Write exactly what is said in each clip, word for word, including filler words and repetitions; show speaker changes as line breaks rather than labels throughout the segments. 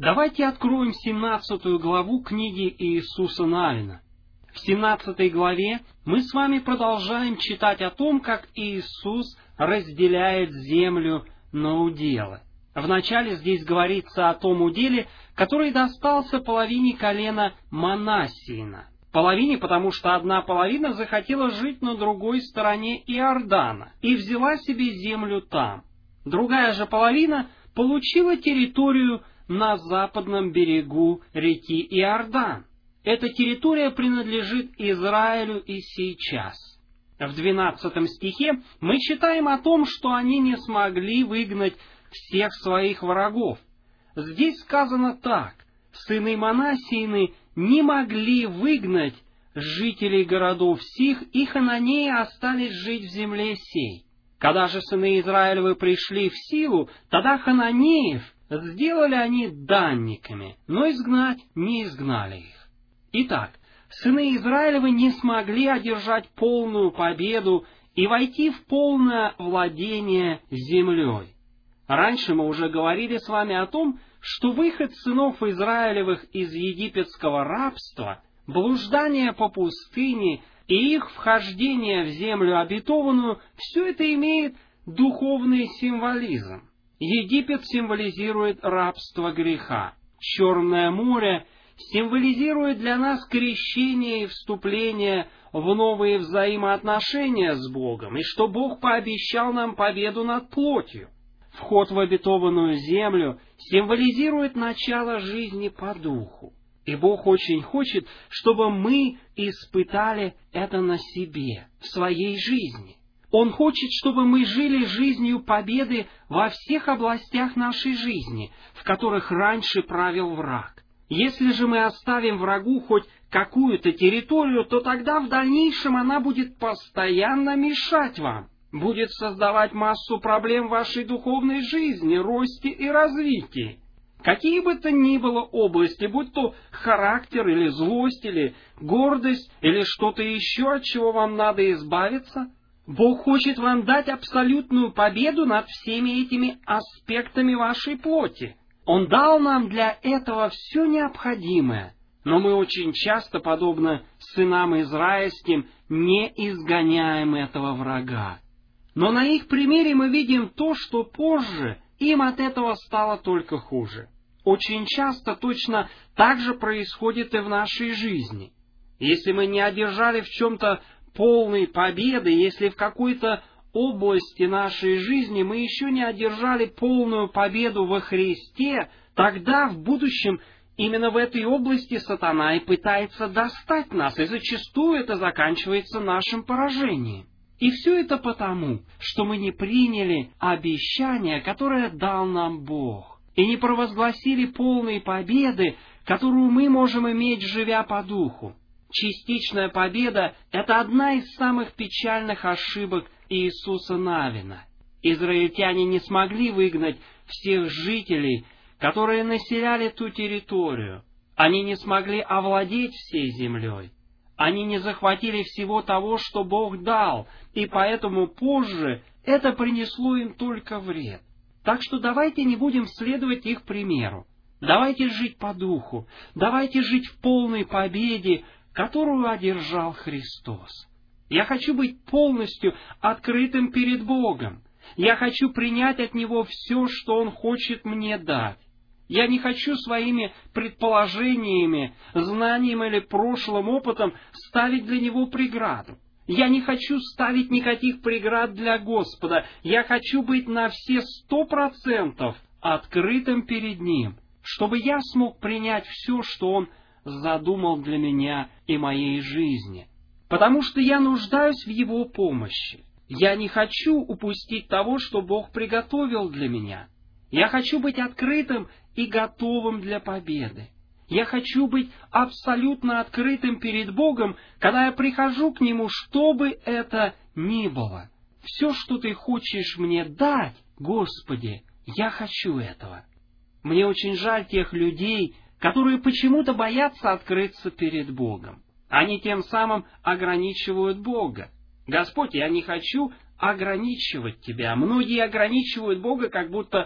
Давайте откроем семнадцатую главу книги Иисуса Навина. В семнадцатой главе мы с вами продолжаем читать о том, как Иисус разделяет землю на уделы. Вначале здесь говорится о том уделе, который достался половине колена Манассиина. Половине, потому что одна половина захотела жить на другой стороне Иордана и взяла себе землю там. Другая же половина получила территорию на западном берегу реки Иордан. Эта территория принадлежит Израилю и сейчас. В двенадцатом стихе мы читаем о том, что они не смогли выгнать всех своих врагов. Здесь сказано так: сыны Манассиины не могли выгнать жителей городов сих, и хананеи остались жить в земле сей. Когда же сыны Израилевы пришли в силу, тогда хананеев сделали они данниками, но изгнать не изгнали их. Итак, сыны Израилевы не смогли одержать полную победу и войти в полное владение землей. Раньше мы уже говорили с вами о том, что выход сынов Израилевых из египетского рабства, блуждание по пустыне и их вхождение в землю обетованную, все это имеет духовный символизм. Египет символизирует рабство греха. Черное море символизирует для нас крещение и вступление в новые взаимоотношения с Богом, и что Бог пообещал нам победу над плотью. Вход в обетованную землю символизирует начало жизни по духу. И Бог очень хочет, чтобы мы испытали это на себе, в своей жизни. Он хочет, чтобы мы жили жизнью победы во всех областях нашей жизни, в которых раньше правил враг. Если же мы оставим врагу хоть какую-то территорию, то тогда в дальнейшем она будет постоянно мешать вам, будет создавать массу проблем в вашей духовной жизни, росте и развитии. Какие бы то ни было области, будь то характер или злость, или гордость, или что-то еще, от чего вам надо избавиться, Бог хочет вам дать абсолютную победу над всеми этими аспектами вашей плоти. Он дал нам для этого все необходимое, но мы очень часто, подобно сынам израильским, не изгоняем этого врага. Но на их примере мы видим то, что позже им от этого стало только хуже. Очень часто точно так же происходит и в нашей жизни. Если мы не одержали в чем-то полной победы, если в какой-то области нашей жизни мы еще не одержали полную победу во Христе, тогда в будущем именно в этой области сатана и пытается достать нас, и зачастую это заканчивается нашим поражением. И все это потому, что мы не приняли обещание, которое дал нам Бог, и не провозгласили полной победы, которую мы можем иметь, живя по духу. Частичная победа — это одна из самых печальных ошибок Иисуса Навина. Израильтяне не смогли выгнать всех жителей, которые населяли ту территорию. Они не смогли овладеть всей землей. Они не захватили всего того, что Бог дал, и поэтому позже это принесло им только вред. Так что давайте не будем следовать их примеру. Давайте жить по духу. Давайте жить в полной победе, которую одержал Христос. Я хочу быть полностью открытым перед Богом. Я хочу принять от Него все, что Он хочет мне дать. Я не хочу своими предположениями, знанием или прошлым опытом ставить для Него преграду. Я не хочу ставить никаких преград для Господа. Я хочу быть на все сто процентов открытым перед Ним, чтобы я смог принять все, что Он задумал для меня и моей жизни. Потому что я нуждаюсь в Его помощи. Я не хочу упустить того, что Бог приготовил для меня. Я хочу быть открытым и готовым для победы. Я хочу быть абсолютно открытым перед Богом, когда я прихожу к Нему, что бы это ни было. Все, что Ты хочешь мне дать, Господи, я хочу этого. Мне очень жаль тех людей, которые почему-то боятся открыться перед Богом. Они тем самым ограничивают Бога. Господь, я не хочу ограничивать Тебя. Многие ограничивают Бога, как будто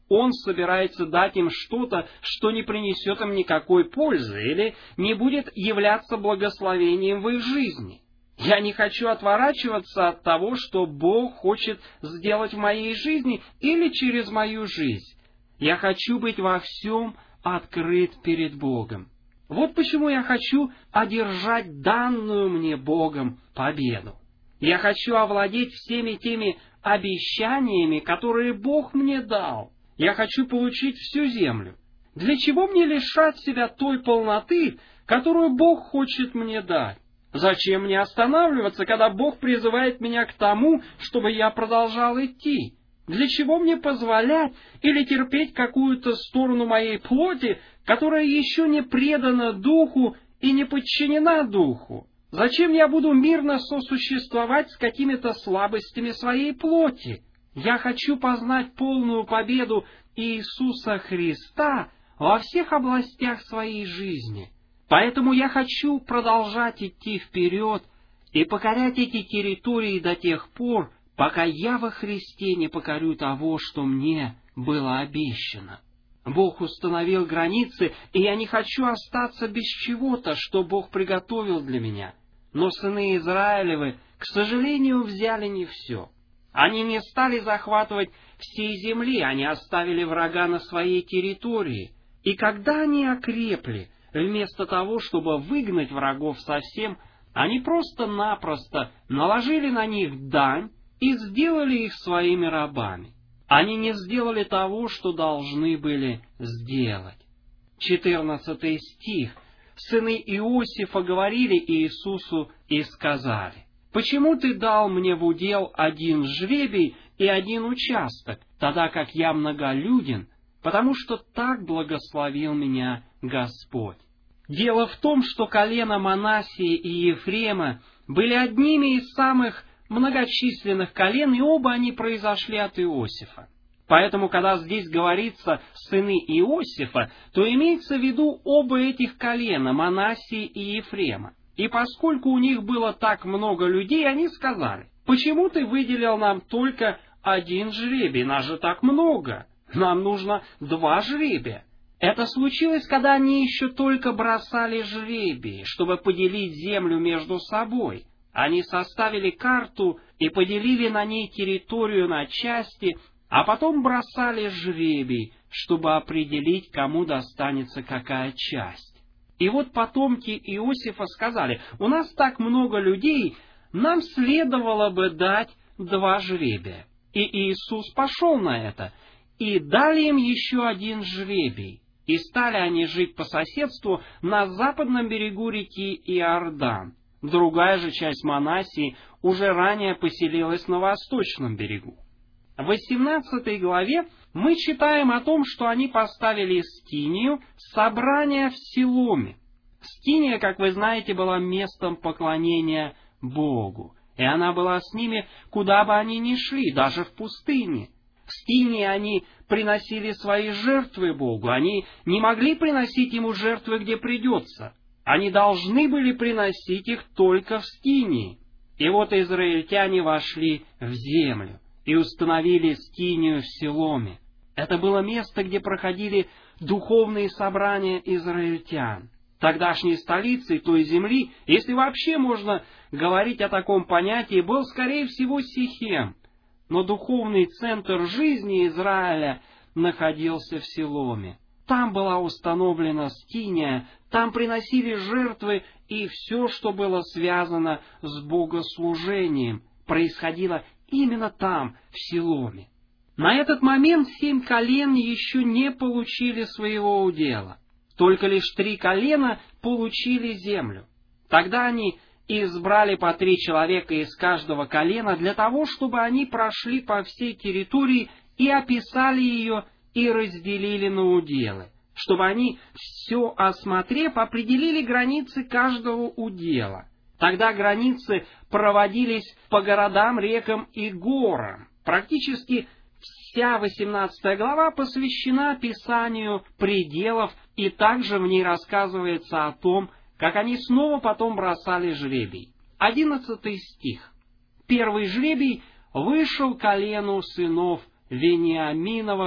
Он собирается дать им что-то, что не принесет им никакой пользы или не будет являться благословением в их жизни. Я не хочу отворачиваться от того, что Бог хочет сделать в моей жизни или через мою жизнь. Я хочу быть во всем открыт перед Богом. Вот почему я хочу одержать данную мне Богом победу. Я хочу овладеть всеми теми обещаниями, которые Бог мне дал. Я хочу получить всю землю. Для чего мне лишать себя той полноты, которую Бог хочет мне дать? Зачем мне останавливаться, когда Бог призывает меня к тому, чтобы я продолжал идти? Для чего мне позволять или терпеть какую-то сторону моей плоти, которая еще не предана Духу и не подчинена Духу? Зачем я буду мирно сосуществовать с какими-то слабостями своей плоти? Я хочу познать полную победу Иисуса Христа во всех областях своей жизни. Поэтому я хочу продолжать идти вперед и покорять эти территории до тех пор, пока я во Христе не покорю того, что мне было обещано. Бог установил границы, и я не хочу остаться без чего-то, что Бог приготовил для меня. Но сыны Израилевы, к сожалению, взяли не все. Они не стали захватывать всей земли, они оставили врага на своей территории. И когда они окрепли, вместо того, чтобы выгнать врагов совсем, они просто-напросто наложили на них дань и сделали их своими рабами. Они не сделали того, что должны были сделать. четырнадцатый стих. Сыны Иосифа говорили Иисусу и сказали: «Почему ты дал мне в удел один жребий и один участок, тогда как я многолюден, потому что так благословил меня Господь?» Дело в том, что колена Манассии и Ефрема были одними из самых многочисленных колен, и оба они произошли от Иосифа. Поэтому, когда здесь говорится «сыны Иосифа», то имеется в виду оба этих колена, Манассии и Ефрема. И поскольку у них было так много людей, они сказали: «Почему ты выделил нам только один жребий? Нас же так много. Нам нужно два жребия». Это случилось, когда они еще только бросали жребии, чтобы поделить землю между собой. Они составили карту и поделили на ней территорию на части, а потом бросали жребий, чтобы определить, кому достанется какая часть. И вот потомки Иосифа сказали: «У нас так много людей, нам следовало бы дать два жребия». И Иисус пошел на это, и дали им еще один жребий. И стали они жить по соседству на западном берегу реки Иордан. Другая же часть Манассии уже ранее поселилась на восточном берегу. В восемнадцатой главе мы читаем о том, что они поставили скинию, собрание в Силоме. Скиния, как вы знаете, была местом поклонения Богу, и она была с ними, куда бы они ни шли, даже в пустыне. В скинии они приносили свои жертвы Богу, они не могли приносить Ему жертвы, где придется. Они должны были приносить их только в скинии. И вот израильтяне вошли в землю и установили скинию в Силоме. Это было место, где проходили духовные собрания израильтян. Тогдашней столицей той земли, если вообще можно говорить о таком понятии, был, скорее всего, Сихем. Но духовный центр жизни Израиля находился в Силоме. Там была установлена скиния, там приносили жертвы, и все, что было связано с богослужением, происходило именно там, в Силоме. На этот момент семь колен еще не получили своего удела. Только лишь три колена получили землю. Тогда они избрали по три человека из каждого колена для того, чтобы они прошли по всей территории и описали ее и разделили на уделы, чтобы они, все осмотрев, определили границы каждого удела. Тогда границы проводились по городам, рекам и горам. Практически вся восемнадцатая глава посвящена описанию пределов, и также в ней рассказывается о том, как они снова потом бросали жребий. Одиннадцатый стих. Первый жребий вышел колену сынов Вениаминовых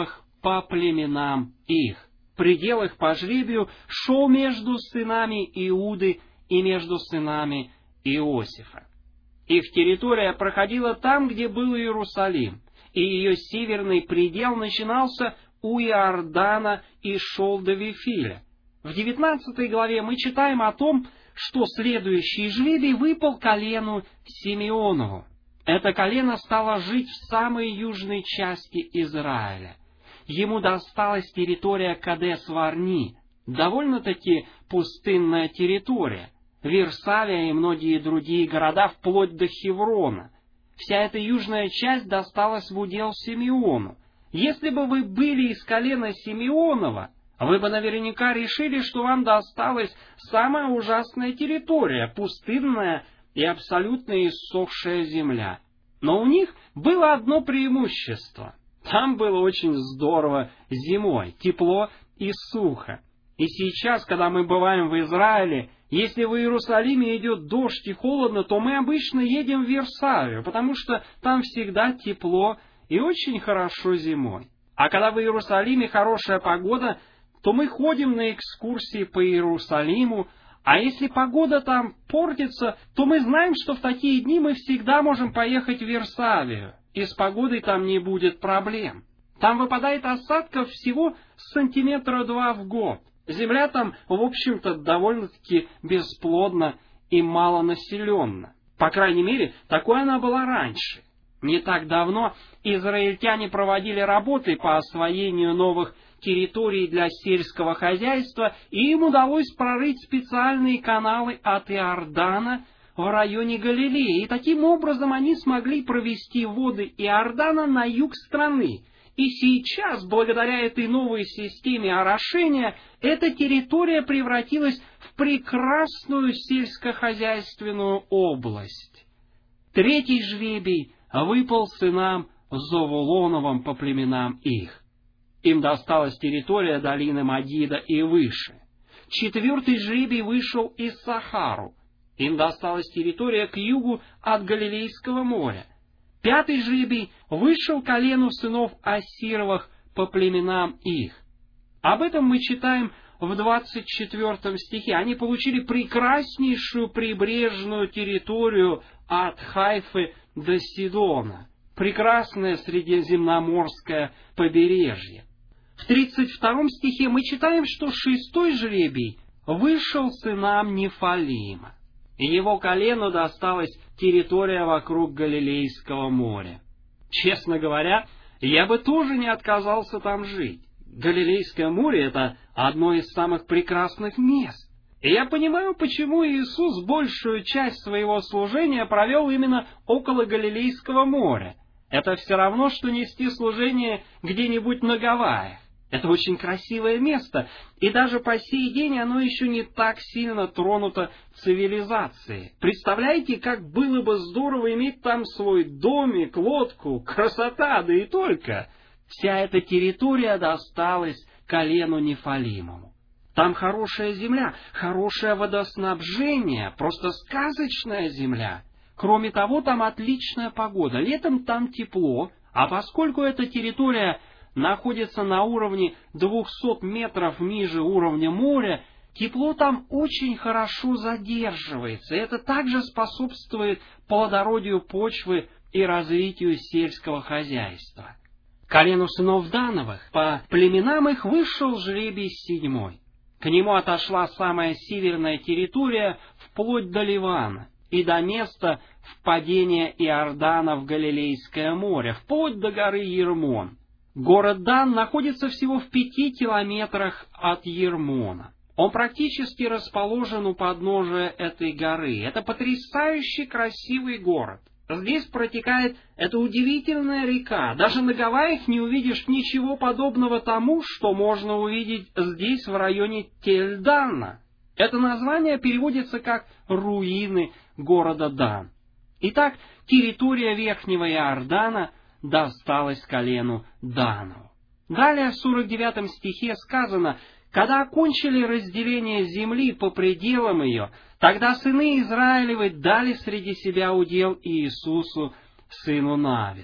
по племенам их. Предел их по жребию шел между сынами Иуды и между сынами Иосифа. Их территория проходила там, где был Иерусалим, и ее северный предел начинался у Иордана и шел до Вифиля. В девятнадцатой главе мы читаем о том, что следующий жребий выпал колену Симеонову. Это колено стало жить в самой южной части Израиля. Ему досталась территория Кадес-Варни, довольно-таки пустынная территория, Версалия и многие другие города вплоть до Хеврона. Вся эта южная часть досталась в удел Симеону. Если бы вы были из колена Симеонова, вы бы наверняка решили, что вам досталась самая ужасная территория, пустынная и абсолютно иссохшая земля. Но у них было одно преимущество. Там было очень здорово зимой, тепло и сухо. И сейчас, когда мы бываем в Израиле, если в Иерусалиме идет дождь и холодно, то мы обычно едем в Версалию, потому что там всегда тепло и очень хорошо зимой. А когда в Иерусалиме хорошая погода, то мы ходим на экскурсии по Иерусалиму, а если погода там портится, то мы знаем, что в такие дни мы всегда можем поехать в Версалию, и с погодой там не будет проблем. Там выпадает осадков всего сантиметра два в год. Земля там, в общем-то, довольно-таки бесплодна и малонаселенна. По крайней мере, такой она была раньше. Не так давно израильтяне проводили работы по освоению новых территорий для сельского хозяйства, и им удалось прорыть специальные каналы от Иордана в районе Галилеи, и таким образом они смогли провести воды Иордана на юг страны. И сейчас, благодаря этой новой системе орошения, эта территория превратилась в прекрасную сельскохозяйственную область. Третий жребий выпал сынам Зовулоновым по племенам их. Им досталась территория долины Мадида и выше. Четвертый жребий вышел Иссахару. Им досталась территория к югу от Галилейского моря. Пятый жребий вышел колену сынов Ассировых по племенам их. Об этом мы читаем в двадцать четвёртом стихе. Они получили прекраснейшую прибрежную территорию от Хайфы до Сидона. Прекрасное средиземноморское побережье. В тридцать втором стихе мы читаем, что шестой жребий вышел сынам Нефалима. Его колену досталась территория вокруг Галилейского моря. Честно говоря, я бы тоже не отказался там жить. Галилейское море — это одно из самых прекрасных мест. И я понимаю, почему Иисус большую часть своего служения провел именно около Галилейского моря. Это все равно, что нести служение где-нибудь на Гавайях. Это очень красивое место, и даже по сей день оно еще не так сильно тронуто цивилизацией. Представляете, как было бы здорово иметь там свой домик, лодку, красота, да и только. Вся эта территория досталась колену Нефалимову. Там хорошая земля, хорошее водоснабжение, просто сказочная земля. Кроме того, там отличная погода. Летом там тепло, а поскольку эта территория находится на уровне двухсот метров ниже уровня моря, тепло там очень хорошо задерживается. Это также способствует плодородию почвы и развитию сельского хозяйства. Колену сынов Дановых по племенам их вышел жребий седьмой. К нему отошла самая северная территория вплоть до Ливана и до места впадения Иордана в Галилейское море, вплоть до горы Ермон. Город Дан находится всего в пяти километрах от Ермона. Он практически расположен у подножия этой горы. Это потрясающе красивый город. Здесь протекает эта удивительная река. Даже на Гавайях не увидишь ничего подобного тому, что можно увидеть здесь, в районе Тель-Дана. Это название переводится как «руины города Дан». Итак, территория Верхнего Иордана досталась колену Дану. Далее в сорок девятом стихе сказано: «Когда окончили разделение земли по пределам ее, тогда сыны Израилевы дали среди себя удел Иисусу, сыну Навину».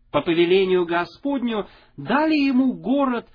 по повелению Господню дали ему город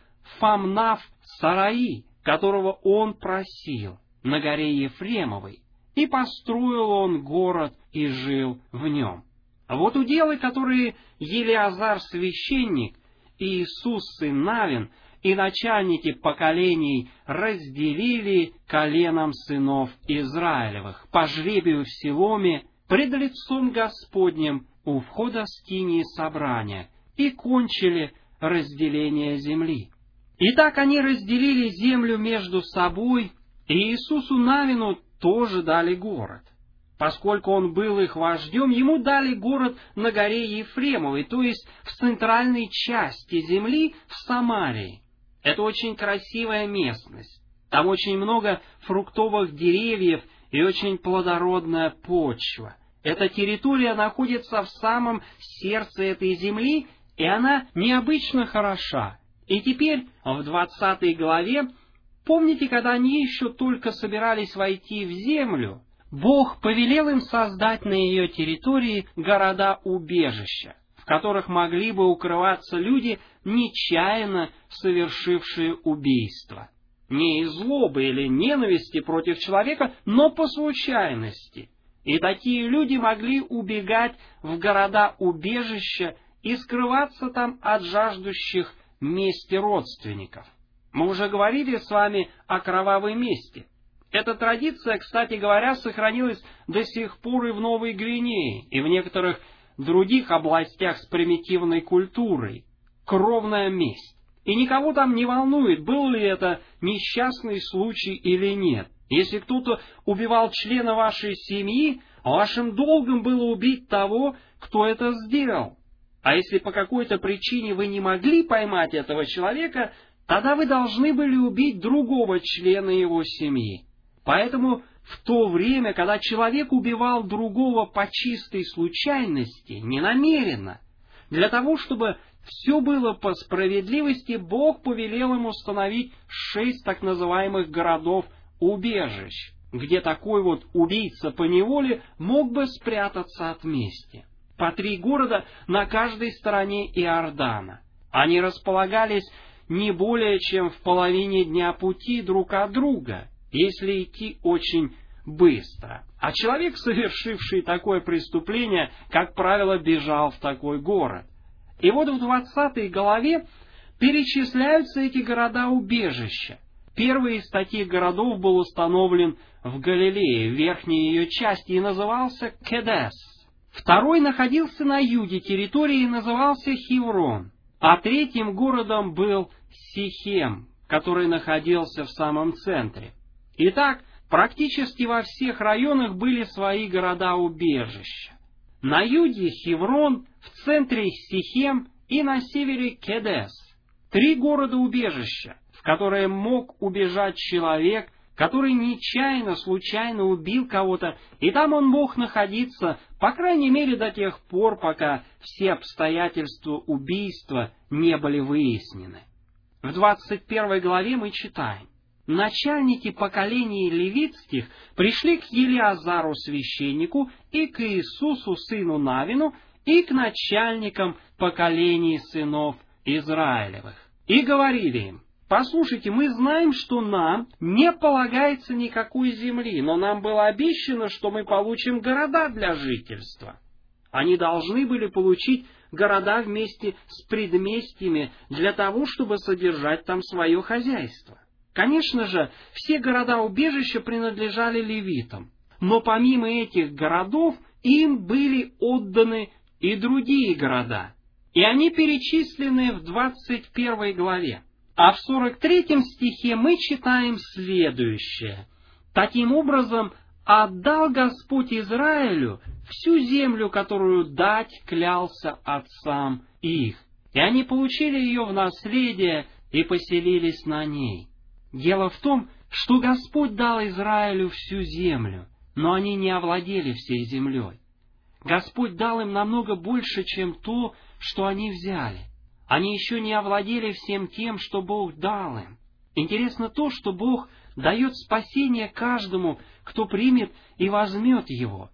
Фамнав-Сараи, которого он просил, на горе Ефремовой, и построил он город и жил в нем. Вот уделы, которые Елиазар священник, и Иисус сын Навин, и начальники поколений разделили коленам сынов Израилевых по жребию в Силоме пред лицом Господним у входа скинии собрания, и кончили разделение земли. Итак, они разделили землю между собой, и Иисусу Навину тоже дали город. Поскольку он был их вождем, ему дали город на горе Ефремовой, то есть в центральной части земли в Самарии. Это очень красивая местность. Там очень много фруктовых деревьев и очень плодородная почва. Эта территория находится в самом сердце этой земли, и она необычно хороша. И теперь в двадцатой главе, помните, когда они еще только собирались войти в землю, Бог повелел им создать на ее территории города-убежища, в которых могли бы укрываться люди, нечаянно совершившие убийство. Не из злобы или ненависти против человека, но по случайности. И такие люди могли убегать в города-убежища и скрываться там от жаждущих мести родственников. Мы уже говорили с вами о кровавой мести. Эта традиция, кстати говоря, сохранилась до сих пор и в Новой Гвинее, и в некоторых других областях с примитивной культурой. Кровная месть. И никого там не волнует, был ли это несчастный случай или нет. Если кто-то убивал члена вашей семьи, вашим долгом было убить того, кто это сделал. А если по какой-то причине вы не могли поймать этого человека, тогда вы должны были убить другого члена его семьи. Поэтому в то время, когда человек убивал другого по чистой случайности, ненамеренно, для того, чтобы все было по справедливости, Бог повелел ему установить шесть так называемых городов-убежищ, где такой вот убийца по неволе мог бы спрятаться от мести. По три города на каждой стороне Иордана. Они располагались не более чем в половине дня пути друг от друга, если идти очень быстро. А человек, совершивший такое преступление, как правило, бежал в такой город. И вот в двадцатой главе перечисляются эти города-убежища. Первый из таких городов был установлен в Галилее, в верхней ее части, и назывался Кедес. Второй находился на юге территории и назывался Хеврон. А третьим городом был Сихем, который находился в самом центре. Итак, практически во всех районах были свои города-убежища. На юге Хеврон, в центре Сихем и на севере Кедес. Три города-убежища, в которые мог убежать человек, который нечаянно, случайно убил кого-то, и там он мог находиться, по крайней мере, до тех пор, пока все обстоятельства убийства не были выяснены. В двадцать первой главе мы читаем: начальники поколений левитских пришли к Елиазару священнику и к Иисусу сыну Навину и к начальникам поколений сынов Израилевых, и говорили им: послушайте, мы знаем, что нам не полагается никакой земли, но нам было обещано, что мы получим города для жительства. Они должны были получить города вместе с предместьями для того, чтобы содержать там свое хозяйство. Конечно же, все города-убежища принадлежали левитам, но помимо этих городов им были отданы и другие города, и они перечислены в двадцать первой главе. А в сорок третьем стихе мы читаем следующее: «Таким образом отдал Господь Израилю всю землю, которую дать клялся отцам их, и они получили ее в наследие и поселились на ней». Дело в том, что Господь дал Израилю всю землю, но они не овладели всей землей. Господь дал им намного больше, чем то, что они взяли. Они еще не овладели всем тем, что Бог дал им. Интересно то, что Бог дает спасение каждому, кто примет и возьмет его.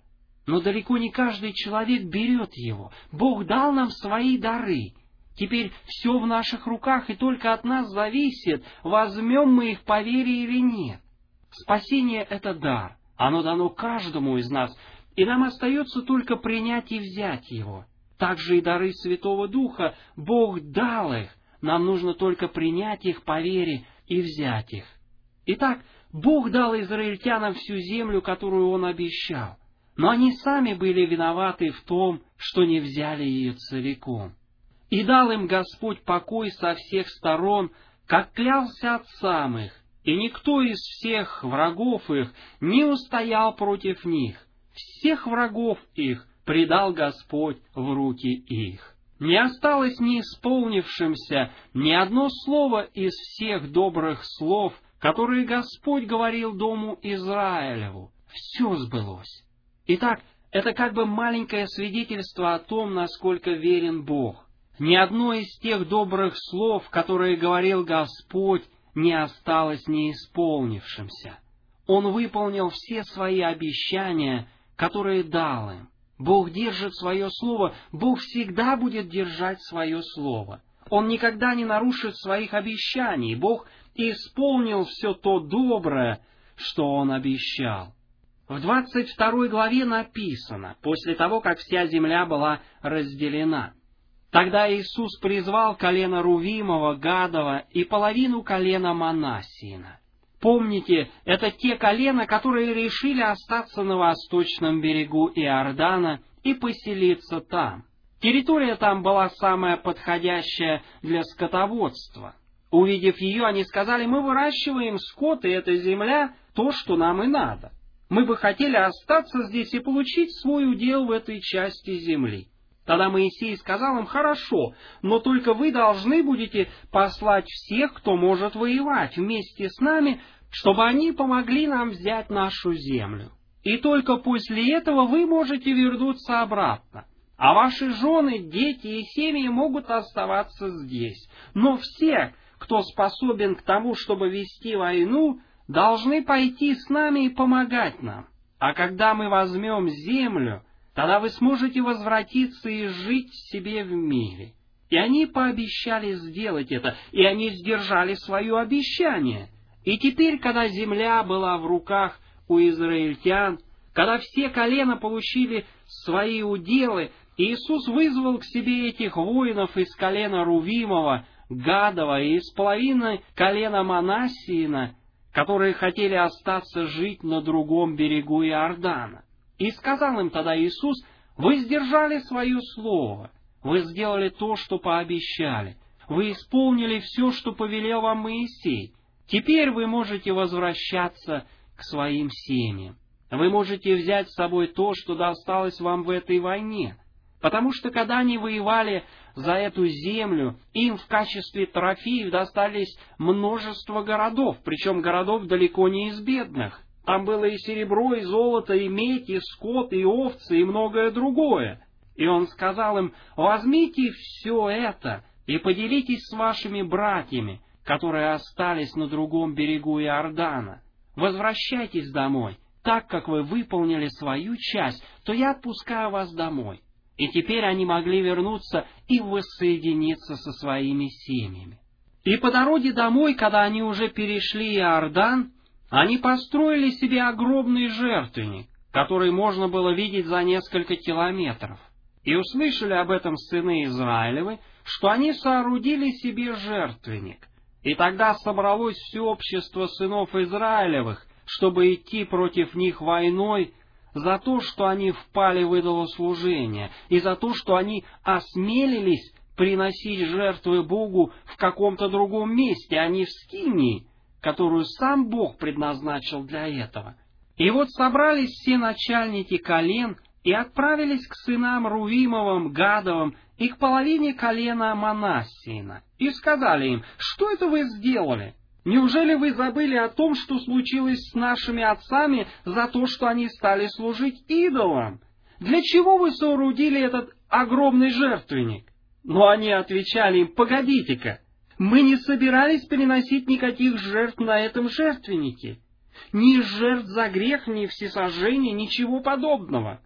Но далеко не каждый человек берет его. Бог дал нам свои дары. Теперь все в наших руках, и только от нас зависит, возьмем мы их по вере или нет. Спасение — это дар. Оно дано каждому из нас, и нам остается только принять и взять его. Также и дары Святого Духа, Бог дал их. Нам нужно только принять их по вере и взять их. Итак, Бог дал израильтянам всю землю, которую Он обещал. Но они сами были виноваты в том, что не взяли ее целиком. И дал им Господь покой со всех сторон, как клялся отцам их, и никто из всех врагов их не устоял против них. Всех врагов их предал Господь в руки их. Не осталось неисполнившимся ни одно слово из всех добрых слов, которые Господь говорил дому Израилеву. Все сбылось. Итак, это как бы маленькое свидетельство о том, насколько верен Бог. Ни одно из тех добрых слов, которые говорил Господь, не осталось неисполнившимся. Он выполнил все свои обещания, которые дал им. Бог держит свое слово, Бог всегда будет держать свое слово. Он никогда не нарушит своих обещаний. Бог исполнил все то доброе, что Он обещал. В двадцать второй главе написано, после того, как вся земля была разделена: «Тогда Иисус призвал колено Рувимова, Гадова и половину колена Манассиина». Помните, это те колена, которые решили остаться на восточном берегу Иордана и поселиться там. Территория там была самая подходящая для скотоводства. Увидев ее, они сказали: «Мы выращиваем скот, и эта земля — то, что нам и надо. Мы бы хотели остаться здесь и получить свой удел в этой части земли». Тогда Моисей сказал им: «Хорошо, но только вы должны будете послать всех, кто может воевать вместе с нами, чтобы они помогли нам взять нашу землю. И только после этого вы можете вернуться обратно. А ваши жены, дети и семьи могут оставаться здесь. Но все, кто способен к тому, чтобы вести войну, должны пойти с нами и помогать нам. А когда мы возьмем землю, тогда вы сможете возвратиться и жить себе в мире». И они пообещали сделать это, и они сдержали свое обещание. И теперь, когда земля была в руках у израильтян, когда все колена получили свои уделы, Иисус вызвал к себе этих воинов из колена Рувимова, Гадова и из половины колена Манассиина, которые хотели остаться жить на другом берегу Иордана. И сказал им тогда Иисус: «Вы сдержали свое слово, вы сделали то, что пообещали, вы исполнили все, что повелел вам Моисей. Теперь вы можете возвращаться к своим семьям. Вы можете взять с собой то, что досталось вам в этой войне». Потому что, когда они воевали за эту землю, им в качестве трофеев достались множество городов, причем городов далеко не из бедных. Там было и серебро, и золото, и медь, и скот, и овцы, и многое другое. И Он сказал им: «Возьмите все это и поделитесь с вашими братьями, которые остались на другом берегу Иордана. Возвращайтесь домой. Так как вы выполнили свою часть, то я отпускаю вас домой». И теперь они могли вернуться и воссоединиться со своими семьями. И по дороге домой, когда они уже перешли Иордан, они построили себе огромный жертвенник, который можно было видеть за несколько километров. И услышали об этом сыны Израилевы, что они соорудили себе жертвенник. И тогда собралось все общество сынов Израилевых, чтобы идти против них войной, за то, что они впали в идолослужение, и за то, что они осмелились приносить жертвы Богу в каком-то другом месте, а не в скинии, которую сам Бог предназначил для этого. И вот собрались все начальники колен и отправились к сынам Рувимовым, Гадовым и к половине колена Манассиина, и сказали им: «Что это вы сделали? Неужели вы забыли о том, что случилось с нашими отцами за то, что они стали служить идолам? Для чего вы соорудили этот огромный жертвенник?» Но они отвечали им: «Погодите-ка, мы не собирались переносить никаких жертв на этом жертвеннике. Ни жертв за грех, ни всесожжения, ничего подобного.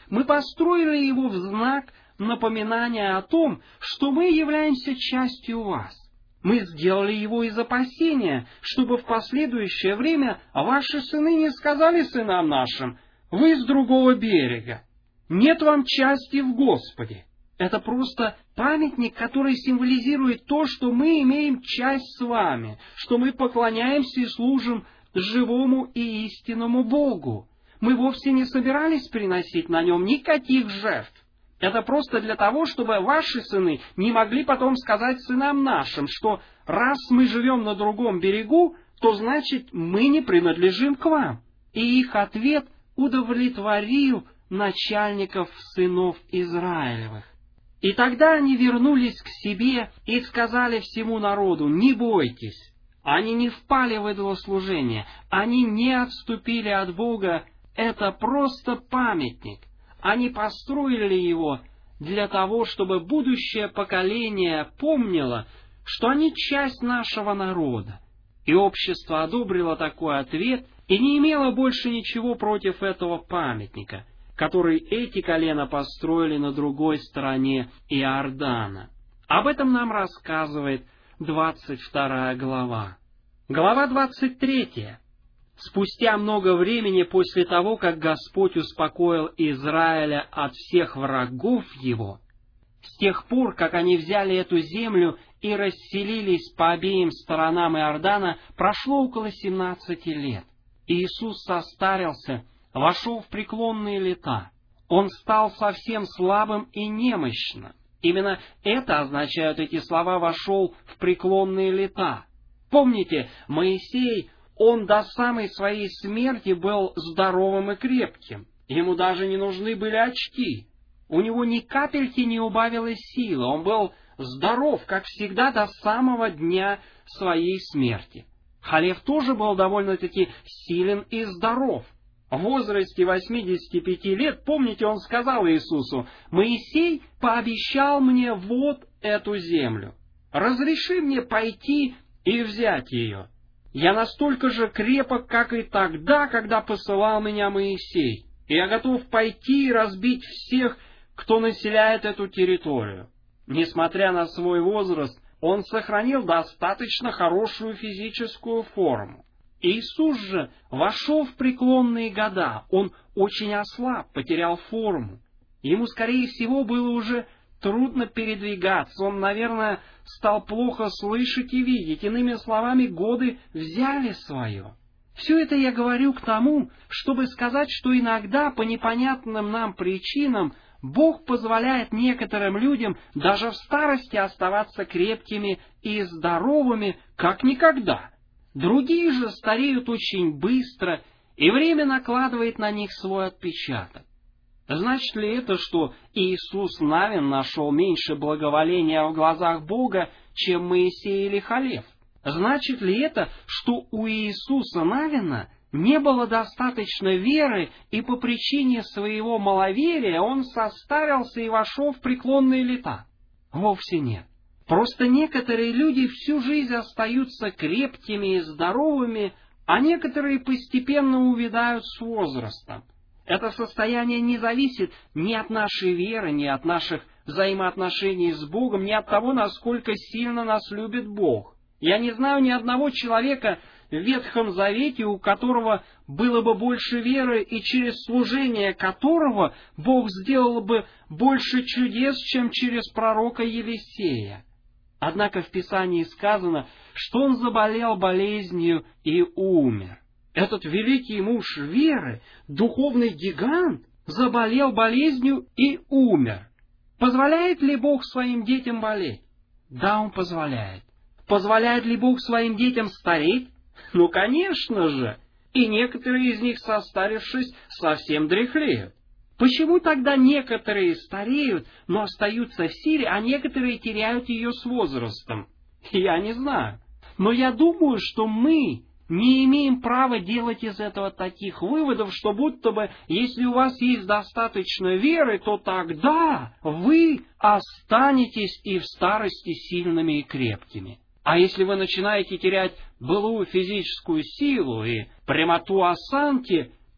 Мы построили его в знак напоминания о том, что мы являемся частью вас. Мы сделали его из опасения, чтобы в последующее время ваши сыны не сказали сынам нашим: «Вы с другого берега, нет вам части в Господе». Это просто памятник, который символизирует то, что мы имеем часть с вами, что мы поклоняемся и служим живому и истинному Богу. Мы вовсе не собирались приносить на нем никаких жертв. Это просто для того, чтобы ваши сыны не могли потом сказать сынам нашим, что раз мы живем на другом берегу, то значит мы не принадлежим к вам. И их ответ удовлетворил начальников сынов Израилевых. И тогда они вернулись к себе и сказали всему народу: «Не бойтесь». Они не впали в идолослужение, они не отступили от Бога. Это просто памятник. Они построили его для того, чтобы будущее поколение помнило, что они часть нашего народа. И общество одобрило такой ответ и не имело больше ничего против этого памятника, который эти колена построили на другой стороне Иордана. Об этом нам рассказывает двадцать вторая глава. Глава двадцать третья. Спустя много времени после того, как Господь успокоил Израиля от всех врагов его, с тех пор, как они взяли эту землю и расселились по обеим сторонам Иордана, прошло около семнадцати лет. Иисус состарился, вошел в преклонные лета. Он стал совсем слабым и немощным. Именно это означают эти слова «вошел в преклонные лета». Помните, Моисей, он до самой своей смерти был здоровым и крепким. Ему даже не нужны были очки. У него ни капельки не убавилось силы. Он был здоров, как всегда, до самого дня своей смерти. Халев тоже был довольно-таки силен и здоров. В возрасте восьмидесяти пяти лет, помните, он сказал Иисусу: «Моисей пообещал мне вот эту землю. Разреши мне пойти и взять ее. Я настолько же крепок, как и тогда, когда посылал меня Моисей, и я готов пойти и разбить всех, кто населяет эту территорию». Несмотря на свой возраст, он сохранил достаточно хорошую физическую форму. Иисус же вошел в преклонные года, он очень ослаб, потерял форму. Ему, скорее всего, было уже трудно передвигаться, он, наверное, стал плохо слышать и видеть. Иными словами, годы взяли свое. Все это я говорю к тому, чтобы сказать, что иногда по непонятным нам причинам Бог позволяет некоторым людям даже в старости оставаться крепкими и здоровыми, как никогда. Другие же стареют очень быстро, и время накладывает на них свой отпечаток. Значит ли это, что Иисус Навин нашел меньше благоволения в глазах Бога, чем Моисей или Халев? Значит ли это, что у Иисуса Навина не было достаточно веры, и по причине своего маловерия он состарился и вошел в преклонные лета? Вовсе нет. Просто некоторые люди всю жизнь остаются крепкими и здоровыми, а некоторые постепенно увядают с возрастом. Это состояние не зависит ни от нашей веры, ни от наших взаимоотношений с Богом, ни от того, насколько сильно нас любит Бог. Я не знаю ни одного человека в Ветхом Завете, у которого было бы больше веры, и через служение которого Бог сделал бы больше чудес, чем через пророка Елисея. Однако в Писании сказано, что он заболел болезнью и умер. Этот великий муж веры, духовный гигант, заболел болезнью и умер. Позволяет ли Бог своим детям болеть? Да, Он позволяет. Позволяет ли Бог своим детям стареть? Ну, конечно же. И некоторые из них, состарившись, совсем дряхлеют. Почему тогда некоторые стареют, но остаются в силе, а некоторые теряют ее с возрастом? Я не знаю. Но я думаю, что мы не имеем права делать из этого таких выводов, что будто бы, если у вас есть достаточно веры, то тогда вы останетесь и в старости сильными и крепкими. А если вы начинаете терять былую физическую силу и прямоту осанки,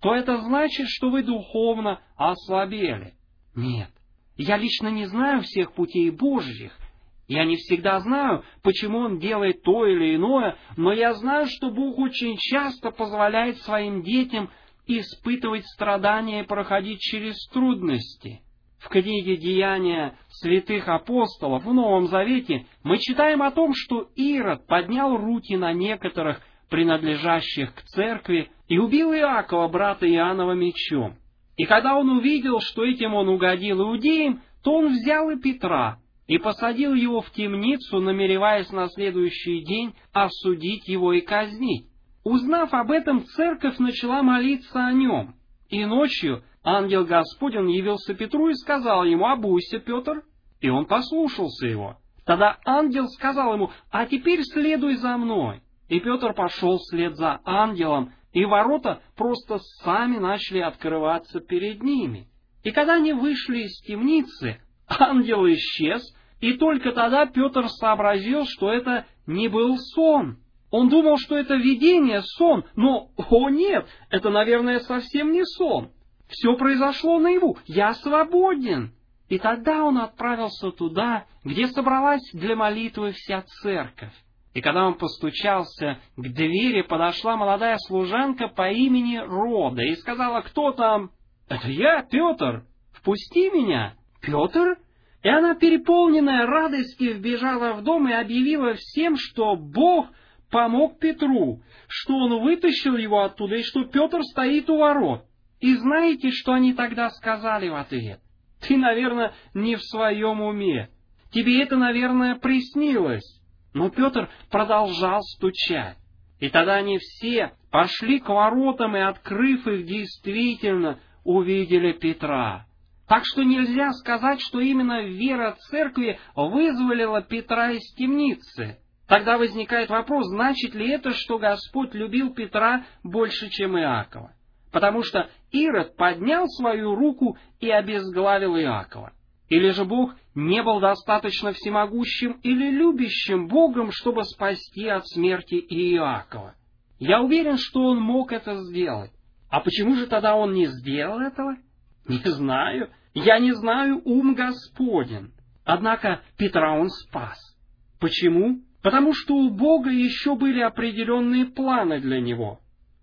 то это значит, что вы духовно ослабели. Нет, я лично не знаю всех путей Божьих. Я не всегда знаю, почему Он делает то или иное, но я знаю, что Бог очень часто позволяет своим детям испытывать страдания и проходить через трудности. В книге «Деяния святых апостолов» в Новом Завете мы читаем о том, что Ирод поднял руки на некоторых, принадлежащих к церкви, и убил Иакова, брата Иоаннова, мечом. И когда он увидел, что этим он угодил иудеям, то он взял и Петра, и посадил его в темницу, намереваясь на следующий день осудить его и казнить. Узнав об этом, церковь начала молиться о нем. И ночью ангел Господень явился Петру и сказал ему: «Обуйся, Петр». И он послушался его. Тогда ангел сказал ему: «А теперь следуй за мной». И Петр пошел вслед за ангелом, и ворота просто сами начали открываться перед ними. И когда они вышли из темницы, ангел исчез, и только тогда Петр сообразил, что это не был сон. Он думал, что это видение, сон, но, о нет, это, наверное, совсем не сон. Все произошло наяву, я свободен. И тогда он отправился туда, где собралась для молитвы вся церковь. И когда он постучался к двери, подошла молодая служанка по имени Рода и сказала: «Кто там?» «Это я, Петр. Впусти меня». «Петр?» И она, переполненная радостью, вбежала в дом и объявила всем, что Бог помог Петру, что он вытащил его оттуда, и что Петр стоит у ворот. И знаете, что они тогда сказали в ответ? «Ты, наверное, не в своем уме. Тебе это, наверное, приснилось». Но Петр продолжал стучать. И тогда они все пошли к воротам и, открыв их, действительно увидели Петра. Так что нельзя сказать, что именно вера церкви вызволила Петра из темницы. Тогда возникает вопрос, значит ли это, что Господь любил Петра больше, чем Иакова? Потому что Ирод поднял свою руку и обезглавил Иакова. Или же Бог не был достаточно всемогущим или любящим Богом, чтобы спасти от смерти и Иакова? Я уверен, что Он мог это сделать. А почему же тогда Он не сделал этого? Не знаю. Я не знаю ум Господен. Однако Петра Он спас. Почему? Потому что у Бога еще были определенные планы для него.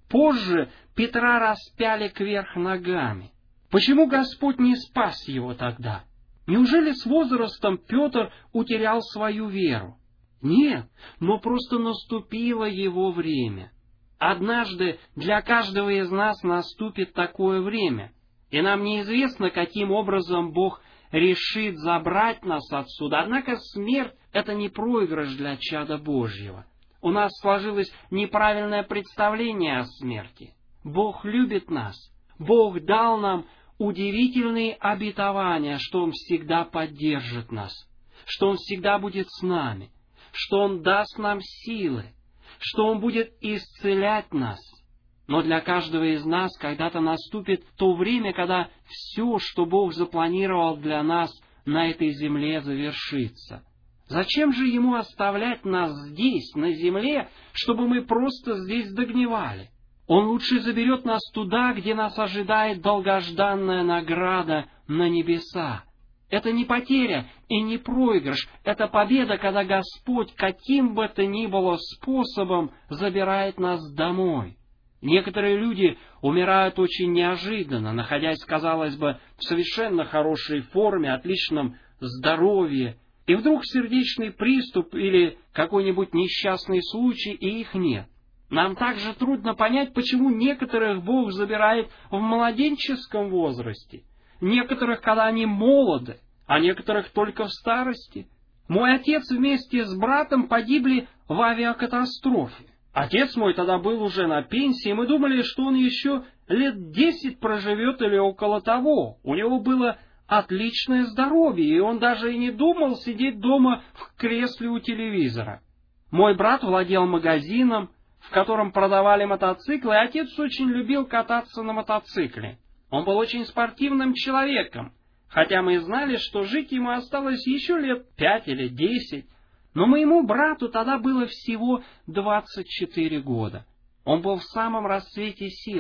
Позже Петра распяли кверх ногами. Почему Господь не спас его тогда? Неужели с возрастом Петр утерял свою веру? Нет, но просто наступило его время. Однажды для каждого из нас наступит такое время, и нам неизвестно, каким образом Бог решит забрать нас отсюда. Однако смерть — это не проигрыш для чада Божьего. У нас сложилось неправильное представление о смерти. Бог любит нас. Бог дал нам удивительные обетования, что Он всегда поддержит нас, что Он всегда будет с нами, что Он даст нам силы, что Он будет исцелять нас. Но для каждого из нас когда-то наступит то время, когда все, что Бог запланировал для нас на этой земле, завершится. Зачем же Ему оставлять нас здесь, на земле, чтобы мы просто здесь догнивали? Он лучше заберет нас туда, где нас ожидает долгожданная награда на небеса. Это не потеря и не проигрыш, это победа, когда Господь каким бы то ни было способом забирает нас домой. Некоторые люди умирают очень неожиданно, находясь, казалось бы, в совершенно хорошей форме, отличном здоровье, и вдруг сердечный приступ или какой-нибудь несчастный случай, и их нет. Нам также трудно понять, почему некоторых Бог забирает в младенческом возрасте, некоторых, когда они молоды, а некоторых только в старости. Мой отец вместе с братом погибли в авиакатастрофе. Отец мой тогда был уже на пенсии, и мы думали, что он еще лет десять проживет или около того. У него было отличное здоровье, и он даже и не думал сидеть дома в кресле у телевизора. Мой брат владел магазином, в котором продавали мотоциклы, и отец очень любил кататься на мотоцикле. Он был очень спортивным человеком, хотя мы знали, что жить ему осталось еще лет пять или десять. Но моему брату тогда было всего двадцать четыре года. Он был в самом расцвете сил,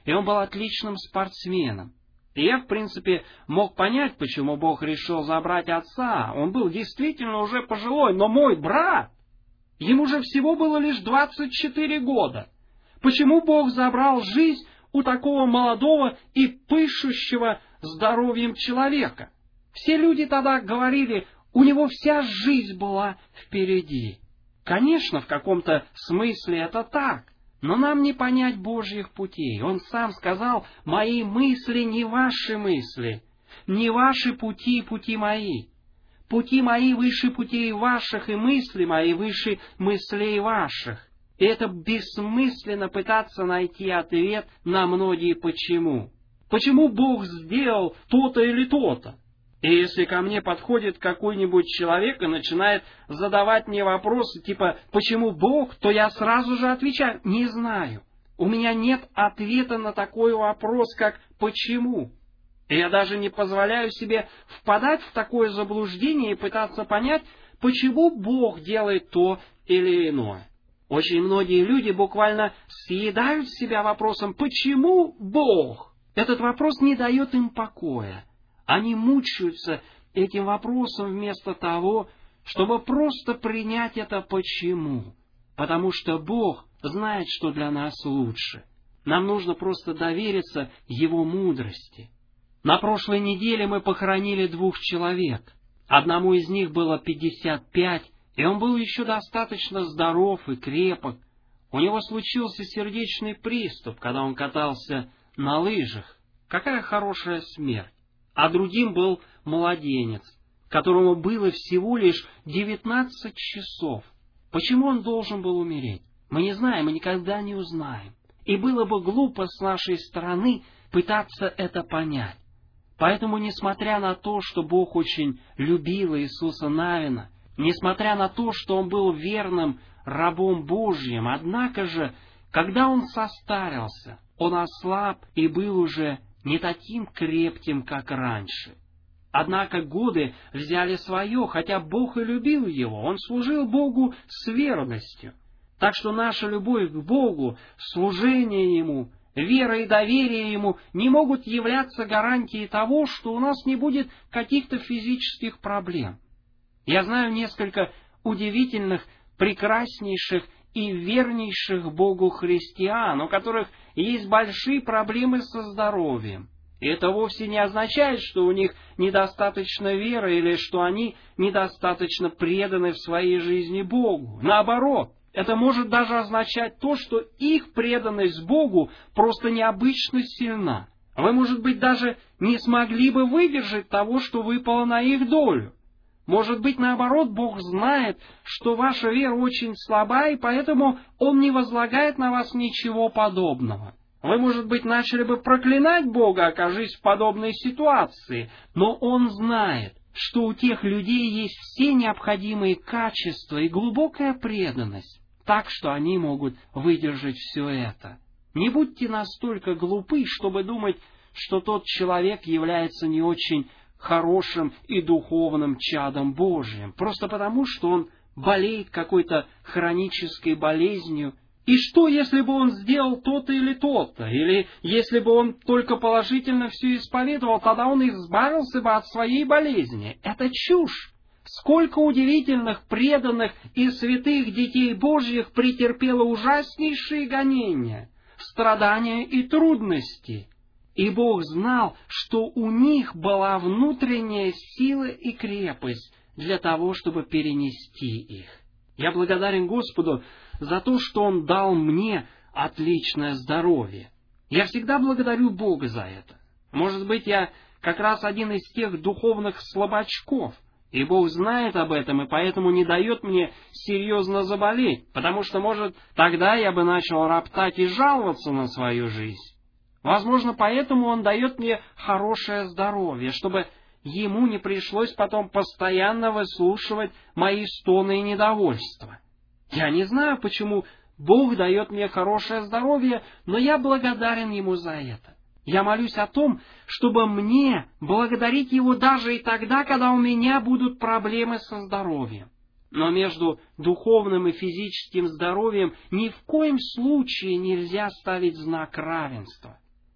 и он был отличным спортсменом. И я, в принципе, мог понять, почему Бог решил забрать отца. Он был действительно уже пожилой, но мой брат, ему же всего было лишь двадцать четыре года. Почему Бог забрал жизнь у такого молодого и пышущего здоровьем человека? Все люди тогда говорили, у него вся жизнь была впереди. Конечно, в каком-то смысле это так. Но нам не понять Божьих путей. Он сам сказал, «Мои мысли не ваши мысли, не ваши пути, пути мои. Пути мои выше путей ваших, и мысли мои выше мыслей ваших». И это бессмысленно пытаться найти ответ на многие «почему». Почему Бог сделал то-то или то-то? И если ко мне подходит какой-нибудь человек и начинает задавать мне вопросы типа «почему Бог?», то я сразу же отвечаю «не знаю». У меня нет ответа на такой вопрос, как «почему?». И я даже не позволяю себе впадать в такое заблуждение и пытаться понять, почему Бог делает то или иное. Очень многие люди буквально съедают себя вопросом «почему Бог?». Этот вопрос не дает им покоя. Они мучаются этим вопросом вместо того, чтобы просто принять это «почему?». Потому что Бог знает, что для нас лучше. Нам нужно просто довериться Его мудрости. На прошлой неделе мы похоронили двух человек. Одному из них было пятьдесят пять, и он был еще достаточно здоров и крепок. У него случился сердечный приступ, когда он катался на лыжах. Какая хорошая смерть! А другим был младенец, которому было всего лишь девятнадцать часов. Почему он должен был умереть? Мы не знаем и никогда не узнаем. И было бы глупо с нашей стороны пытаться это понять. Поэтому, несмотря на то, что Бог очень любил Иисуса Навина, несмотря на то, что он был верным рабом Божьим, однако же, когда он состарился, он ослаб и был уже не таким крепким, как раньше. Однако годы взяли свое, хотя Бог и любил его, он служил Богу с верностью. Так что наша любовь к Богу, служение Ему, вера и доверие Ему не могут являться гарантией того, что у нас не будет каких-то физических проблем. Я знаю несколько удивительных, прекраснейших и вернейших Богу христиан, у которых есть большие проблемы со здоровьем. И это вовсе не означает, что у них недостаточно веры или что они недостаточно преданы в своей жизни Богу. Наоборот, это может даже означать то, что их преданность Богу просто необычно сильна. Вы, может быть, даже не смогли бы выдержать того, что выпало на их долю. Может быть, наоборот, Бог знает, что ваша вера очень слаба, и поэтому Он не возлагает на вас ничего подобного. Вы, может быть, начали бы проклинать Бога, окажись в подобной ситуации, но Он знает, что у тех людей есть все необходимые качества и глубокая преданность, так что они могут выдержать все это. Не будьте настолько глупы, чтобы думать, что тот человек является не очень хорошим и духовным чадом Божьим, просто потому, что он болеет какой-то хронической болезнью. И что, если бы он сделал то-то или то-то? Или если бы он только положительно все исповедовал, тогда он избавился бы от своей болезни. Это чушь! Сколько удивительных, преданных и святых детей Божьих претерпело ужаснейшие гонения, страдания и трудности. И Бог знал, что у них была внутренняя сила и крепость для того, чтобы перенести их. Я благодарен Господу за то, что Он дал мне отличное здоровье. Я всегда благодарю Бога за это. Может быть, я как раз один из тех духовных слабачков, и Бог знает об этом, и поэтому не дает мне серьезно заболеть, потому что, может, тогда я бы начал роптать и жаловаться на свою жизнь. Возможно, поэтому Он дает мне хорошее здоровье, чтобы Ему не пришлось потом постоянно выслушивать мои стоны и недовольства. Я не знаю, почему Бог дает мне хорошее здоровье, но я благодарен Ему за это. Я молюсь о том, чтобы мне благодарить Его даже и тогда, когда у меня будут проблемы со здоровьем. Но между духовным и физическим здоровьем ни в коем случае нельзя ставить знак равенства.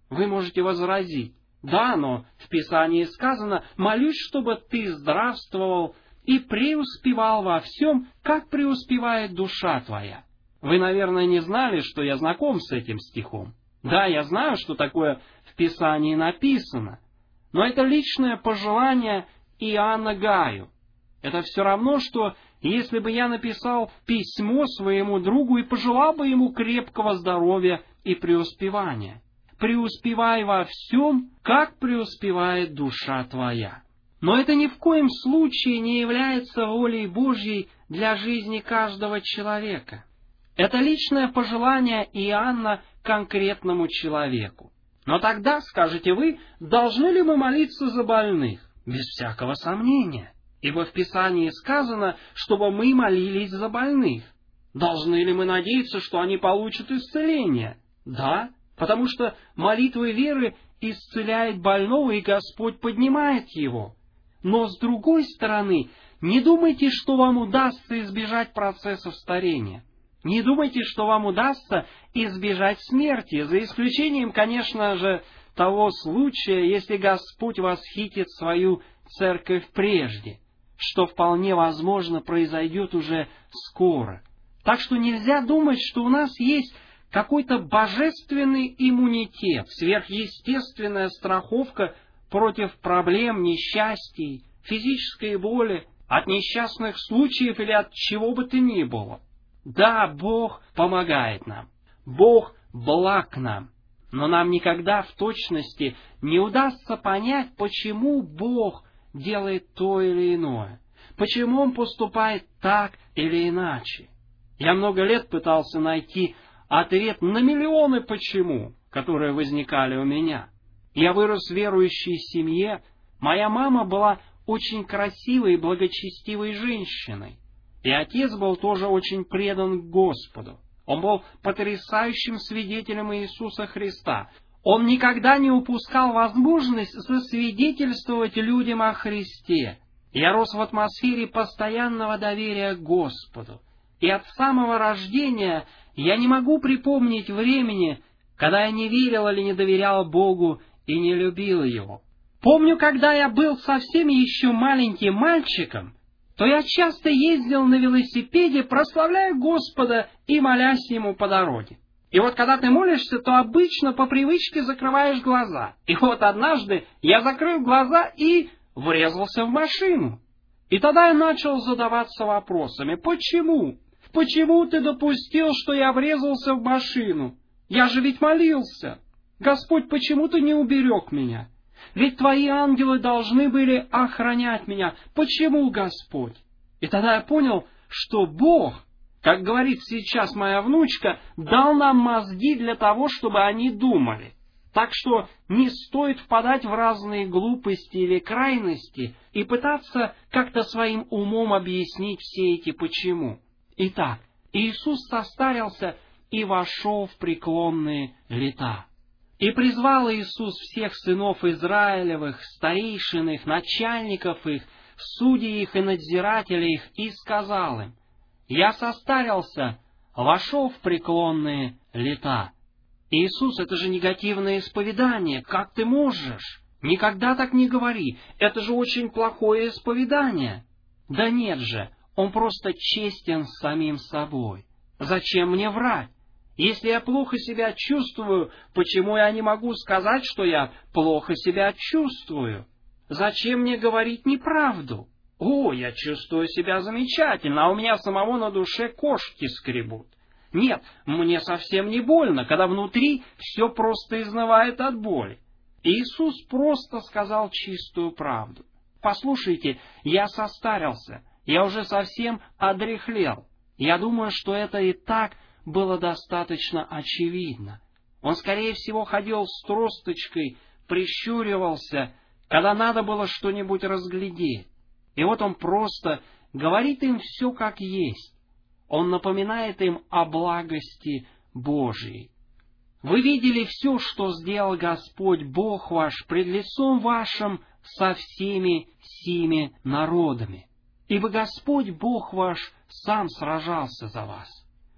Вы можете возразить: да, но в Писании сказано: молюсь, чтобы ты здравствовал и преуспевал во всем, как преуспевает душа твоя. Вы, наверное, не знали, что я знаком с этим стихом. Да, я знаю, что такое в Писании написано, но это личное пожелание Иоанна Гаю. Это все равно, что если бы я написал письмо своему другу и пожелал бы ему крепкого здоровья и преуспевания. Преуспевай во всем, как преуспевает душа твоя. Но это ни в коем случае не является волей Божьей для жизни каждого человека. Это личное пожелание Иоанна конкретному человеку. Но тогда, скажете вы, должны ли мы молиться за больных? Без всякого сомнения. Ибо в Писании сказано, чтобы мы молились за больных. Должны ли мы надеяться, что они получат исцеление? Да, потому что молитвой веры исцеляет больного, и Господь поднимает его. Но с другой стороны, не думайте, что вам удастся избежать процессов старения. Не думайте, что вам удастся избежать смерти, за исключением, конечно же, того случая, если Господь восхитит свою церковь прежде, что вполне возможно произойдет уже скоро. Так что нельзя думать, что у нас есть какой-то божественный иммунитет, сверхъестественная страховка против проблем, несчастий, физической боли, от несчастных случаев или от чего бы то ни было. Да, Бог помогает нам, Бог благ нам, но нам никогда в точности не удастся понять, почему Бог делает то или иное, почему Он поступает так или иначе. Я много лет пытался найти ответ на миллионы «почему», которые возникали у меня. Я вырос в верующей семье, моя мама была очень красивой и благочестивой женщиной, и отец был тоже очень предан Господу. Он был потрясающим свидетелем Иисуса Христа. Он никогда не упускал возможность засвидетельствовать людям о Христе. Я рос в атмосфере постоянного доверия к Господу. И от самого рождения я не могу припомнить времени, когда я не верил или не доверял Богу и не любил Его. Помню, когда я был совсем еще маленьким мальчиком, то я часто ездил на велосипеде, прославляя Господа и молясь Ему по дороге. И вот когда ты молишься, то обычно по привычке закрываешь глаза. И вот однажды я закрыл глаза и врезался в машину. И тогда я начал задаваться вопросами: почему? Почему ты допустил, что я врезался в машину? Я же ведь молился. Господь, почему ты не уберег меня? Ведь твои ангелы должны были охранять меня. Почему, Господь? И тогда я понял, что Бог, как говорит сейчас моя внучка, дал нам мозги для того, чтобы они думали. Так что не стоит впадать в разные глупости или крайности и пытаться как-то своим умом объяснить все эти «почему». Итак, Иисус состарился и вошел в преклонные лета. И призвал Иисус всех сынов Израилевых, старейшин их, начальников их, судей их и надзирателей их, и сказал им: «Я состарился, вошел в преклонные лета». Иисус, это же негативное исповедание. Как ты можешь? Никогда так не говори. Это же очень плохое исповедание. Да нет же, он просто честен с самим собой. Зачем мне врать? Если я плохо себя чувствую, почему я не могу сказать, что я плохо себя чувствую? Зачем мне говорить неправду? О, я чувствую себя замечательно, а у меня самого на душе кошки скребут. Нет, мне совсем не больно, когда внутри все просто изнывает от боли. Иисус просто сказал чистую правду. Послушайте, я состарился, я уже совсем одряхлел. Я думаю, что это и так было достаточно очевидно. Он, скорее всего, ходил с тросточкой, прищуривался, когда надо было что-нибудь разглядеть. И вот он просто говорит им все как есть. Он напоминает им о благости Божьей. Вы видели все, что сделал Господь Бог ваш пред лицом вашим со всеми сими народами. Ибо Господь Бог ваш сам сражался за вас.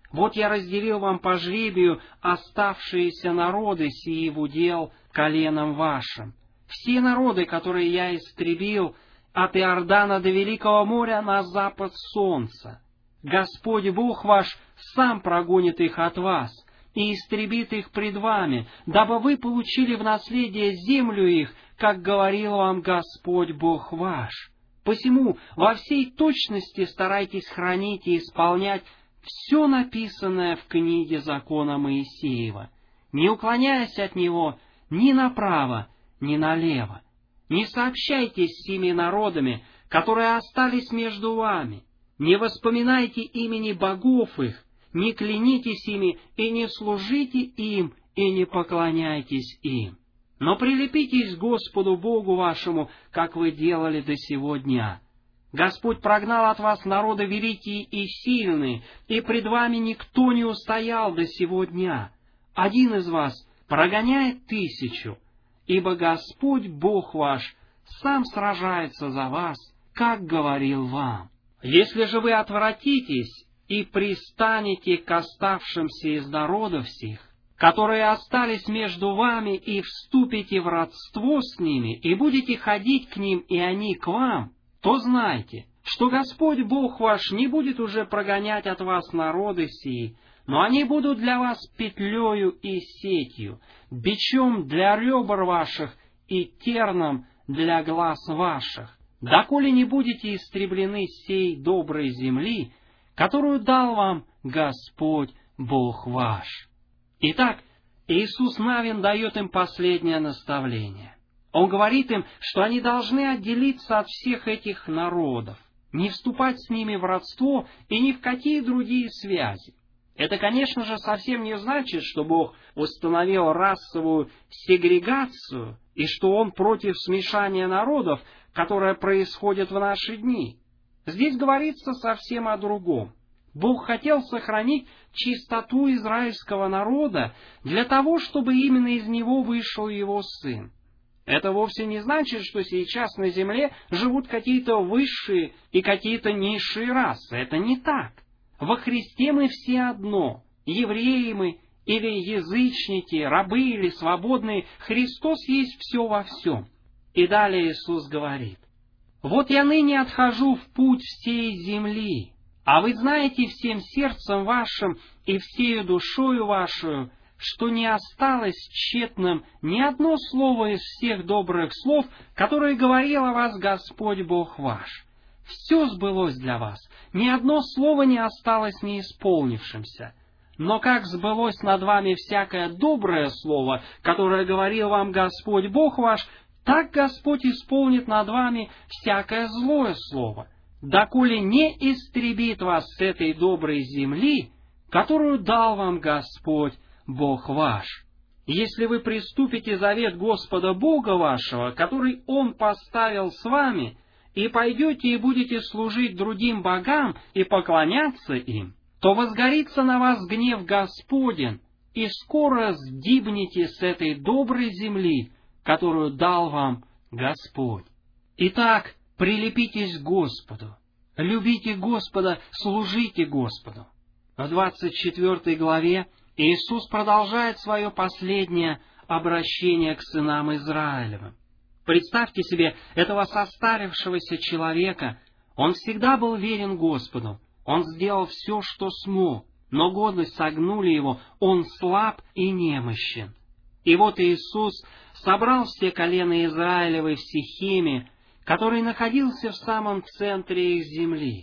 Вот я разделил вам по жребию оставшиеся народы сии в удел коленам вашим. Все народы, которые я истребил от Иордана до Великого моря на запад солнца. Господь Бог ваш сам прогонит их от вас и истребит их пред вами, дабы вы получили в наследие землю их, как говорил вам Господь Бог ваш. Посему во всей точности старайтесь хранить и исполнять все написанное в книге закона Моисеева, не уклоняясь от него ни направо, ни налево. Не сообщайтесь с теми народами, которые остались между вами, не воспоминайте имени богов их, не клянитесь ими и не служите им, и не поклоняйтесь им. Но прилепитесь к Господу Богу вашему, как вы делали до сего дня. Господь прогнал от вас народы великие и сильные, и пред вами никто не устоял до сего дня. Один из вас прогоняет тысячу, ибо Господь Бог ваш сам сражается за вас, как говорил вам. Если же вы отвратитесь и пристанете к оставшимся из народов сих, которые остались между вами, и вступите в родство с ними, и будете ходить к ним, и они к вам, то знайте, что Господь Бог ваш не будет уже прогонять от вас народы сии, но они будут для вас петлею и сетью, бичом для ребр ваших и терном для глаз ваших, доколе не будете истреблены сей доброй земли, которую дал вам Господь Бог ваш». Итак, Иисус Навин дает им последнее наставление. Он говорит им, что они должны отделиться от всех этих народов, не вступать с ними в родство и ни в какие другие связи. Это, конечно же, совсем не значит, что Бог установил расовую сегрегацию и что Он против смешания народов, которое происходит в наши дни. Здесь говорится совсем о другом. Бог хотел сохранить чистоту израильского народа для того, чтобы именно из него вышел его Сын. Это вовсе не значит, что сейчас на земле живут какие-то высшие и какие-то низшие расы. Это не так. Во Христе мы все одно. Евреи мы или язычники, рабы или свободные. Христос есть все во всем. И далее Иисус говорит: «Вот я ныне отхожу в путь всей земли, а вы знаете всем сердцем вашим и всею душою вашу, что не осталось тщетным ни одно слово из всех добрых слов, которые говорил о вас Господь Бог ваш. Все сбылось для вас, ни одно слово не осталось неисполнившимся. Но как сбылось над вами всякое доброе слово, которое говорил вам Господь Бог ваш, так Господь исполнит над вами всякое злое слово, доколе не истребит вас с этой доброй земли, которую дал вам Господь Бог ваш. Если вы приступите завет Господа Бога вашего, который Он поставил с вами, и пойдете и будете служить другим богам и поклоняться им, то возгорится на вас гнев Господень, и скоро сгибнете с этой доброй земли, которую дал вам Господь. Итак, прилепитесь к Господу, любите Господа, служите Господу». В двадцать четвёртой главе Иисус продолжает свое последнее обращение к сынам Израилевым. Представьте себе этого состарившегося человека. Он всегда был верен Господу. Он сделал все, что смог, но годы согнули его, он слаб и немощен. И вот Иисус собрал все колена Израилевы в Сихеме, который находился в самом центре их земли.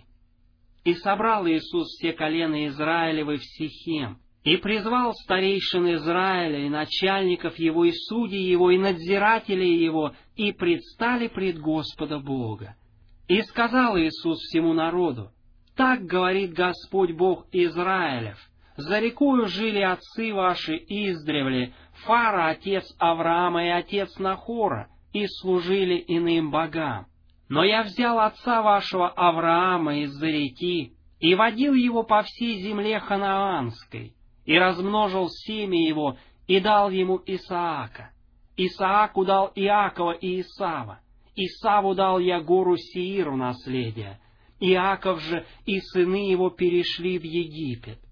И собрал Иисус все колена Израилевы в Сихем, и призвал старейшин Израиля, и начальников его, и судей его, и надзирателей его, и предстали пред Господа Бога. И сказал Иисус всему народу: «Так говорит Господь Бог Израилев: за рекою жили отцы ваши издревле, Фара, отец Авраама и отец Нахора, и служили иным богам. Но я взял отца вашего Авраама из-за реки, и водил его по всей земле ханаанской, и размножил семя его, и дал ему Исаака. Исааку дал Иакова и Исава. Исаву дал я гору Сеир в наследие. Иаков же и сыны его перешли в Египет.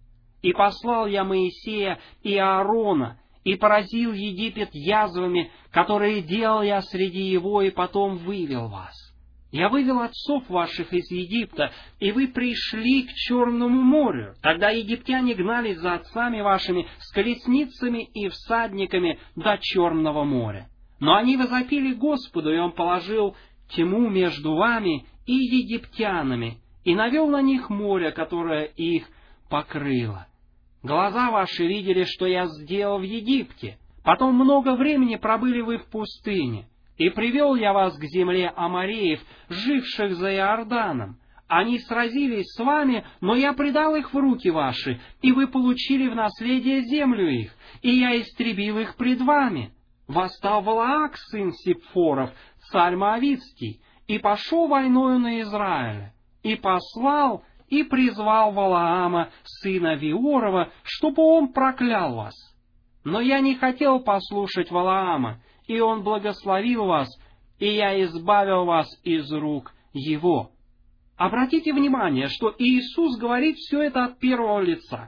И послал я Моисея и Аарона, и поразил Египет язвами, которые делал я среди его, и потом вывел вас. Я вывел отцов ваших из Египта, и вы пришли к Черному морю. Тогда египтяне гнались за отцами вашими с колесницами и всадниками до Черного моря. Но они возопили Господу, и Он положил тьму между вами и египтянами, и навел на них море, которое их покрыло. Глаза ваши видели, что я сделал в Египте. Потом много времени пробыли вы в пустыне. И привел я вас к земле амореев, живших за Иорданом. Они сразились с вами, но я предал их в руки ваши, и вы получили в наследие землю их, и я истребил их пред вами. Восстал Валаак, сын Сипфоров, царь Моавитский, и пошел войною на Израиля, и послал и призвал Валаама, сына Виорова, чтобы он проклял вас. Но я не хотел послушать Валаама, и он благословил вас, и я избавил вас из рук его». Обратите внимание, что Иисус говорит все это от первого лица.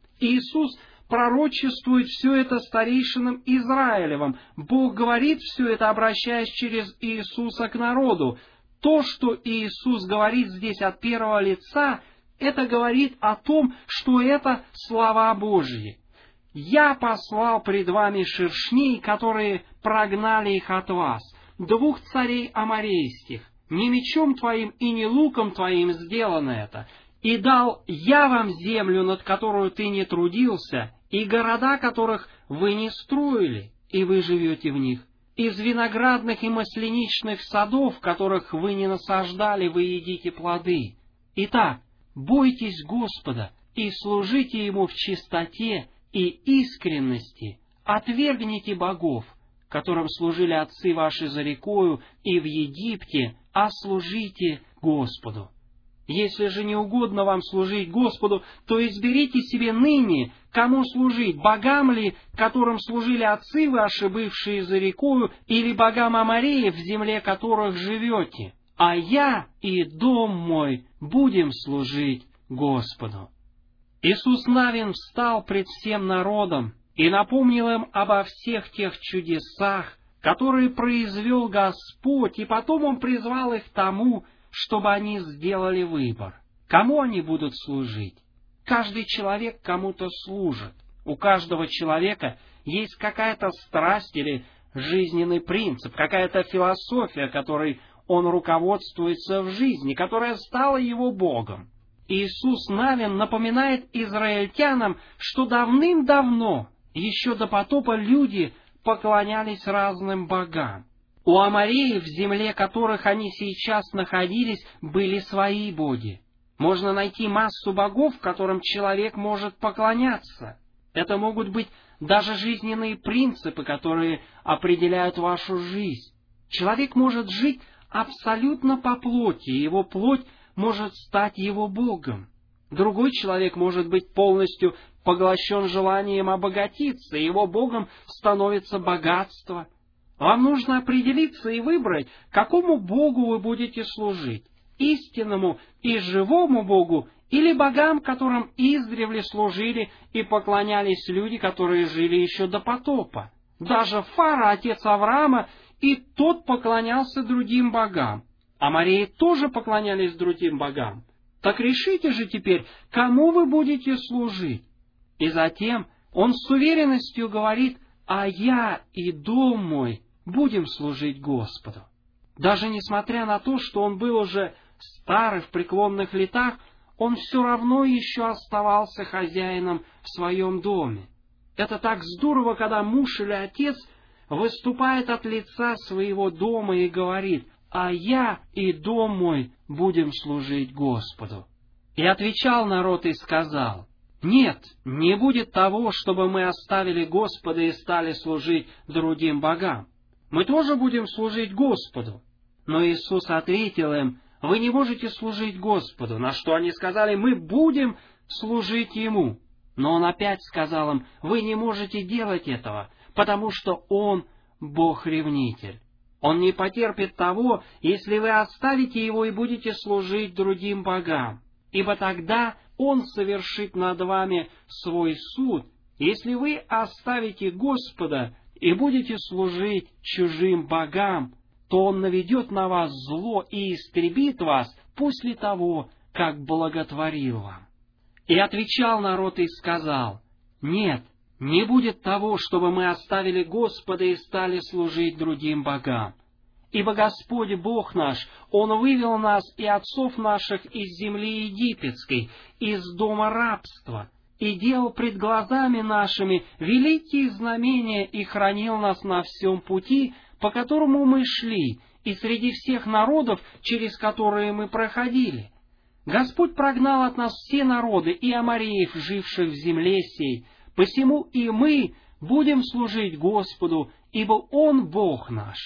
Иисус пророчествует все это старейшинам Израилевым. Бог говорит все это, обращаясь через Иисуса к народу. То, что Иисус говорит здесь от первого лица, это говорит о том, что это слова Божьи. «Я послал пред вами шершней, которые прогнали их от вас, двух царей аморейских. Не мечом твоим и не луком твоим сделано это. И дал я вам землю, над которую ты не трудился, и города, которых вы не строили, и вы живете в них. Из виноградных и масленичных садов, которых вы не насаждали, вы едите плоды. Итак, бойтесь Господа и служите Ему в чистоте и искренности, отвергните богов, которым служили отцы ваши за рекою и в Египте, а служите Господу. Если же не угодно вам служить Господу, то изберите себе ныне, кому служить, богам ли, которым служили отцы ваши, бывшие за рекою, или богам Амореев, в земле которых живете. А я и дом мой будем служить Господу». Иисус Навин встал пред всем народом и напомнил им обо всех тех чудесах, которые произвел Господь, и потом Он призвал их к тому, чтобы они сделали выбор. Кому они будут служить? Каждый человек кому-то служит. У каждого человека есть какая-то страсть или жизненный принцип, какая-то философия, которой он руководствуется в жизни, которая стала его Богом. Иисус Навин напоминает израильтянам, что давным-давно, еще до потопа, люди поклонялись разным богам. У амореев, в земле которых они сейчас находились, были свои боги. Можно найти массу богов, которым человек может поклоняться. Это могут быть даже жизненные принципы, которые определяют вашу жизнь. Человек может жить абсолютно по плоти, и его плоть может стать его Богом. Другой человек может быть полностью поглощен желанием обогатиться, и его Богом становится богатство. Вам нужно определиться и выбрать, какому Богу вы будете служить: истинному и живому Богу или богам, которым издревле служили и поклонялись люди, которые жили еще до потопа. Даже Фара, отец Авраама, и тот поклонялся другим богам. Амореи тоже поклонялись другим богам. Так решите же теперь, кому вы будете служить. И затем он с уверенностью говорит: «А я и дом мой будем служить Господу». Даже несмотря на то, что он был уже стар и в преклонных летах, он все равно еще оставался хозяином в своем доме. Это так здорово, когда муж или отец выступает от лица своего дома и говорит: «А я и дом мой будем служить Господу». И отвечал народ и сказал: «Нет, не будет того, чтобы мы оставили Господа и стали служить другим богам. Мы тоже будем служить Господу». Но Иисус ответил им: «Вы не можете служить Господу». На что они сказали: «Мы будем служить Ему». Но Он опять сказал им: «Вы не можете делать этого, потому что Он Бог-ревнитель. Он не потерпит того, если вы оставите Его и будете служить другим богам. Ибо тогда Он совершит над вами свой суд, если вы оставите Господа и будете служить чужим богам, то Он наведет на вас зло и истребит вас после того, как благотворил вам». И отвечал народ и сказал: «Нет, не будет того, чтобы мы оставили Господа и стали служить другим богам. Ибо Господь Бог наш, Он вывел нас и отцов наших из земли египетской, из дома рабства, и делал пред глазами нашими великие знамения и хранил нас на всем пути, по которому мы шли, и среди всех народов, через которые мы проходили. Господь прогнал от нас все народы и амореев, живших в земле сей, посему и мы будем служить Господу, ибо Он Бог наш».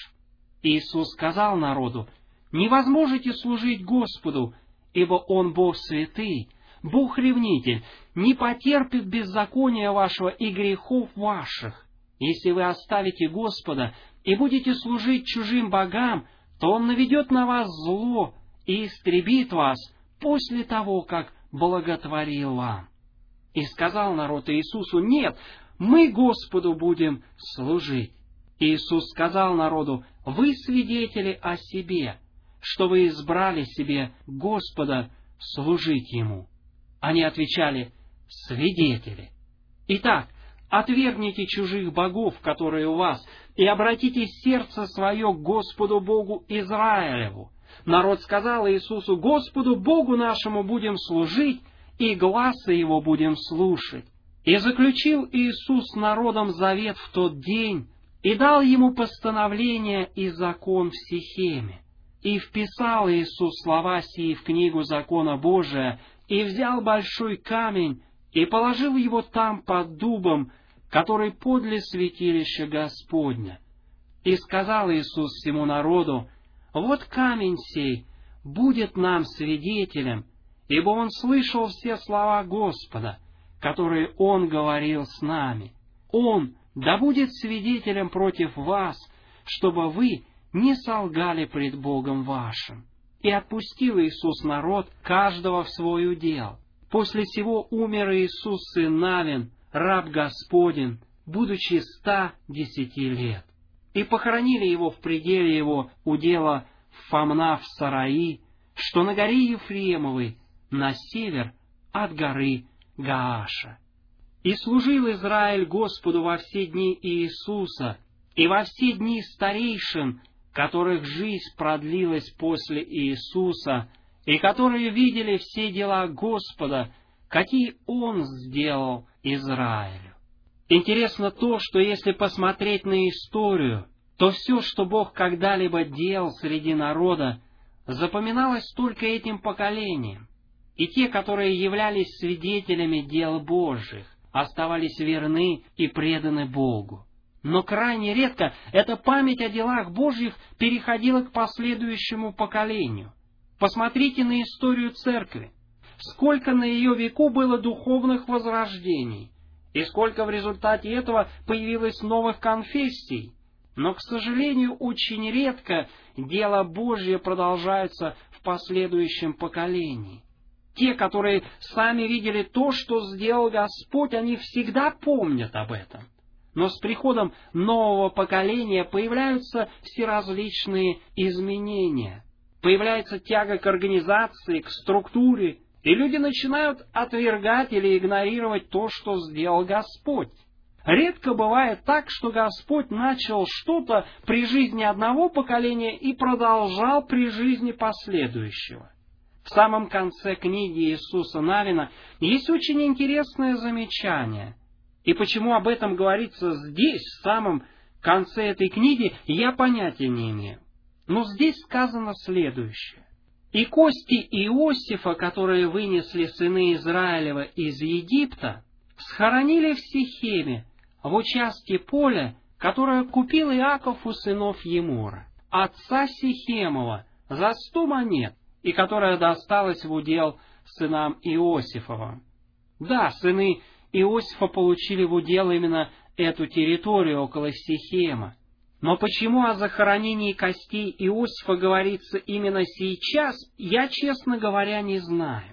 Иисус сказал народу: «Не возможете служить Господу, ибо Он Бог святый, Бог-ревнитель, не потерпит беззакония вашего и грехов ваших. Если вы оставите Господа и будете служить чужим богам, то Он наведет на вас зло и истребит вас после того, как благотворил вам». И сказал народ Иисусу: «Нет, мы Господу будем служить». Иисус сказал народу: «Вы свидетели о себе, что вы избрали себе Господа служить Ему». Они отвечали: «Свидетели». Итак, отвергните чужих богов, которые у вас, и обратите сердце свое к Господу Богу Израилеву. Народ сказал Иисусу: «Господу Богу нашему будем служить, и гласа Его будем слушать». И заключил Иисус с народом завет в тот день, и дал ему постановление и закон в Сихеме. И вписал Иисус слова сии в книгу закона Божия, и взял большой камень, и положил его там под дубом, который подле святилища Господня. И сказал Иисус всему народу: «Вот камень сей будет нам свидетелем, ибо он слышал все слова Господа, которые Он говорил с нами. Он да будет свидетелем против вас, чтобы вы не солгали пред Богом вашим». И отпустил Иисус народ, каждого в свой удел. После сего умер Иисус сын Навин, раб Господень, будучи ста десяти лет. И похоронили его в пределе его удела Фамна в Сараи, что на горе Ефремовой, на север от горы Гааша. И служил Израиль Господу во все дни Иисуса и во все дни старейшин, которых жизнь продлилась после Иисуса, и которые видели все дела Господа, какие Он сделал Израилю. Интересно то, что если посмотреть на историю, то все, что Бог когда-либо делал среди народа, запоминалось только этим поколением. И те, которые являлись свидетелями дел Божьих, оставались верны и преданы Богу. Но крайне редко эта память о делах Божьих переходила к последующему поколению. Посмотрите на историю церкви. Сколько на ее веку было духовных возрождений, и сколько в результате этого появилось новых конфессий. Но, к сожалению, очень редко дело Божье продолжается в последующем поколении. Те, которые сами видели то, что сделал Господь, они всегда помнят об этом. Но с приходом нового поколения появляются всеразличные изменения. Появляется тяга к организации, к структуре, и люди начинают отвергать или игнорировать то, что сделал Господь. Редко бывает так, что Господь начал что-то при жизни одного поколения и продолжал при жизни последующего. В самом конце книги Иисуса Навина есть очень интересное замечание. И почему об этом говорится здесь, в самом конце этой книги, я понятия не имею. Но здесь сказано следующее. «И кости Иосифа, которые вынесли сыны Израилева из Египта, схоронили в Сихеме, в участке поля, которое купил Иаков у сынов Емура, отца Сихемова, за сто монет, и которая досталась в удел сынам Иосифовым». Да, сыны Иосифа получили в удел именно эту территорию около Сихема. Но почему о захоронении костей Иосифа говорится именно сейчас, я, честно говоря, не знаю.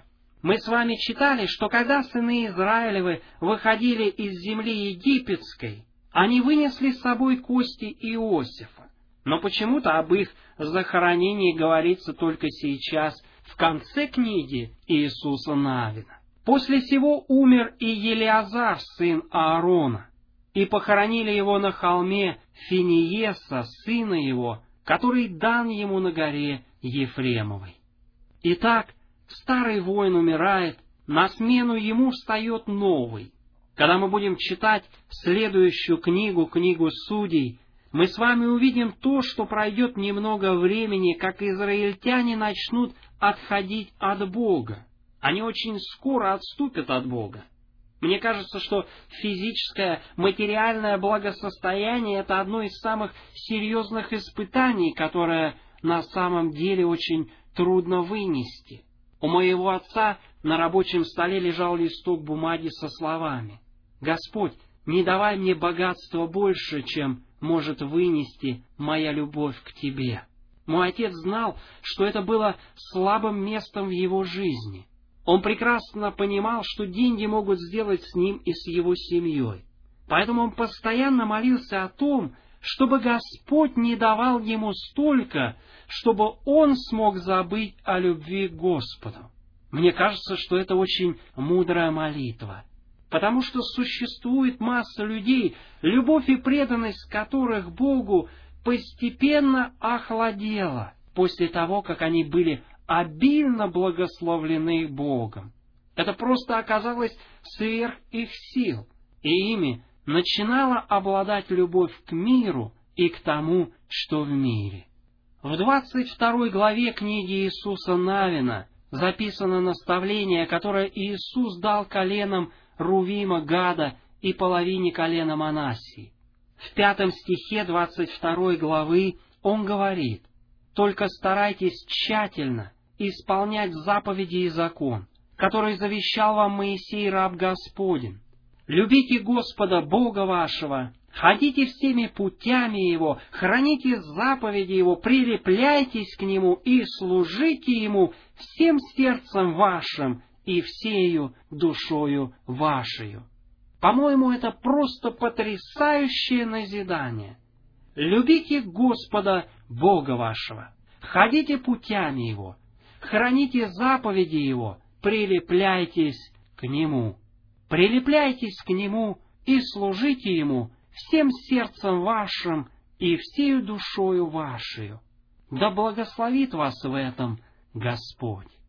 Мы с вами читали, что когда сыны Израилевы выходили из земли египетской, они вынесли с собой кости Иосифа. Но почему-то об их захоронении говорится только сейчас, в конце книги Иисуса Навина. После сего умер и Елиазар, сын Аарона, и похоронили его на холме Финиеса, сына его, который дан ему на горе Ефремовой. Итак, старый воин умирает, на смену ему встает новый. Когда мы будем читать следующую книгу, книгу Судей, мы с вами увидим то, что пройдет немного времени, как израильтяне начнут отходить от Бога. Они очень скоро отступят от Бога. Мне кажется, что физическое, материальное благосостояние — это одно из самых серьезных испытаний, которое на самом деле очень трудно вынести. У моего отца на рабочем столе лежал листок бумаги со словами: «Господь, не давай мне богатства больше, чем может вынести моя любовь к Тебе». Мой отец знал, что это было слабым местом в его жизни. Он прекрасно понимал, что деньги могут сделать с ним и с его семьей. Поэтому он постоянно молился о том, чтобы Господь не давал ему столько, чтобы он смог забыть о любви к Господу. Мне кажется, что это очень мудрая молитва, потому что существует масса людей, любовь и преданность которых Богу постепенно охладела после того, как они были обильно благословлены Богом. Это просто оказалось сверх их сил, и ими начинала обладать любовь к миру и к тому, что в мире. В двадцать второй главе книги Иисуса Навина записано наставление, которое Иисус дал коленам Рувима, Гада и половине колена Манассии. В пятом стихе двадцать второй главы он говорит: «Только старайтесь тщательно исполнять заповеди и закон, который завещал вам Моисей, раб Господень. Любите Господа Бога вашего, ходите всеми путями Его, храните заповеди Его, прилепляйтесь к Нему и служите Ему всем сердцем вашим и всею душою вашею». По-моему, это просто потрясающее назидание. Любите Господа Бога вашего, ходите путями Его, храните заповеди Его, прилепляйтесь к Нему. Прилепляйтесь к Нему и служите Ему всем сердцем вашим и всею душою вашею. Да благословит вас в этом Господь.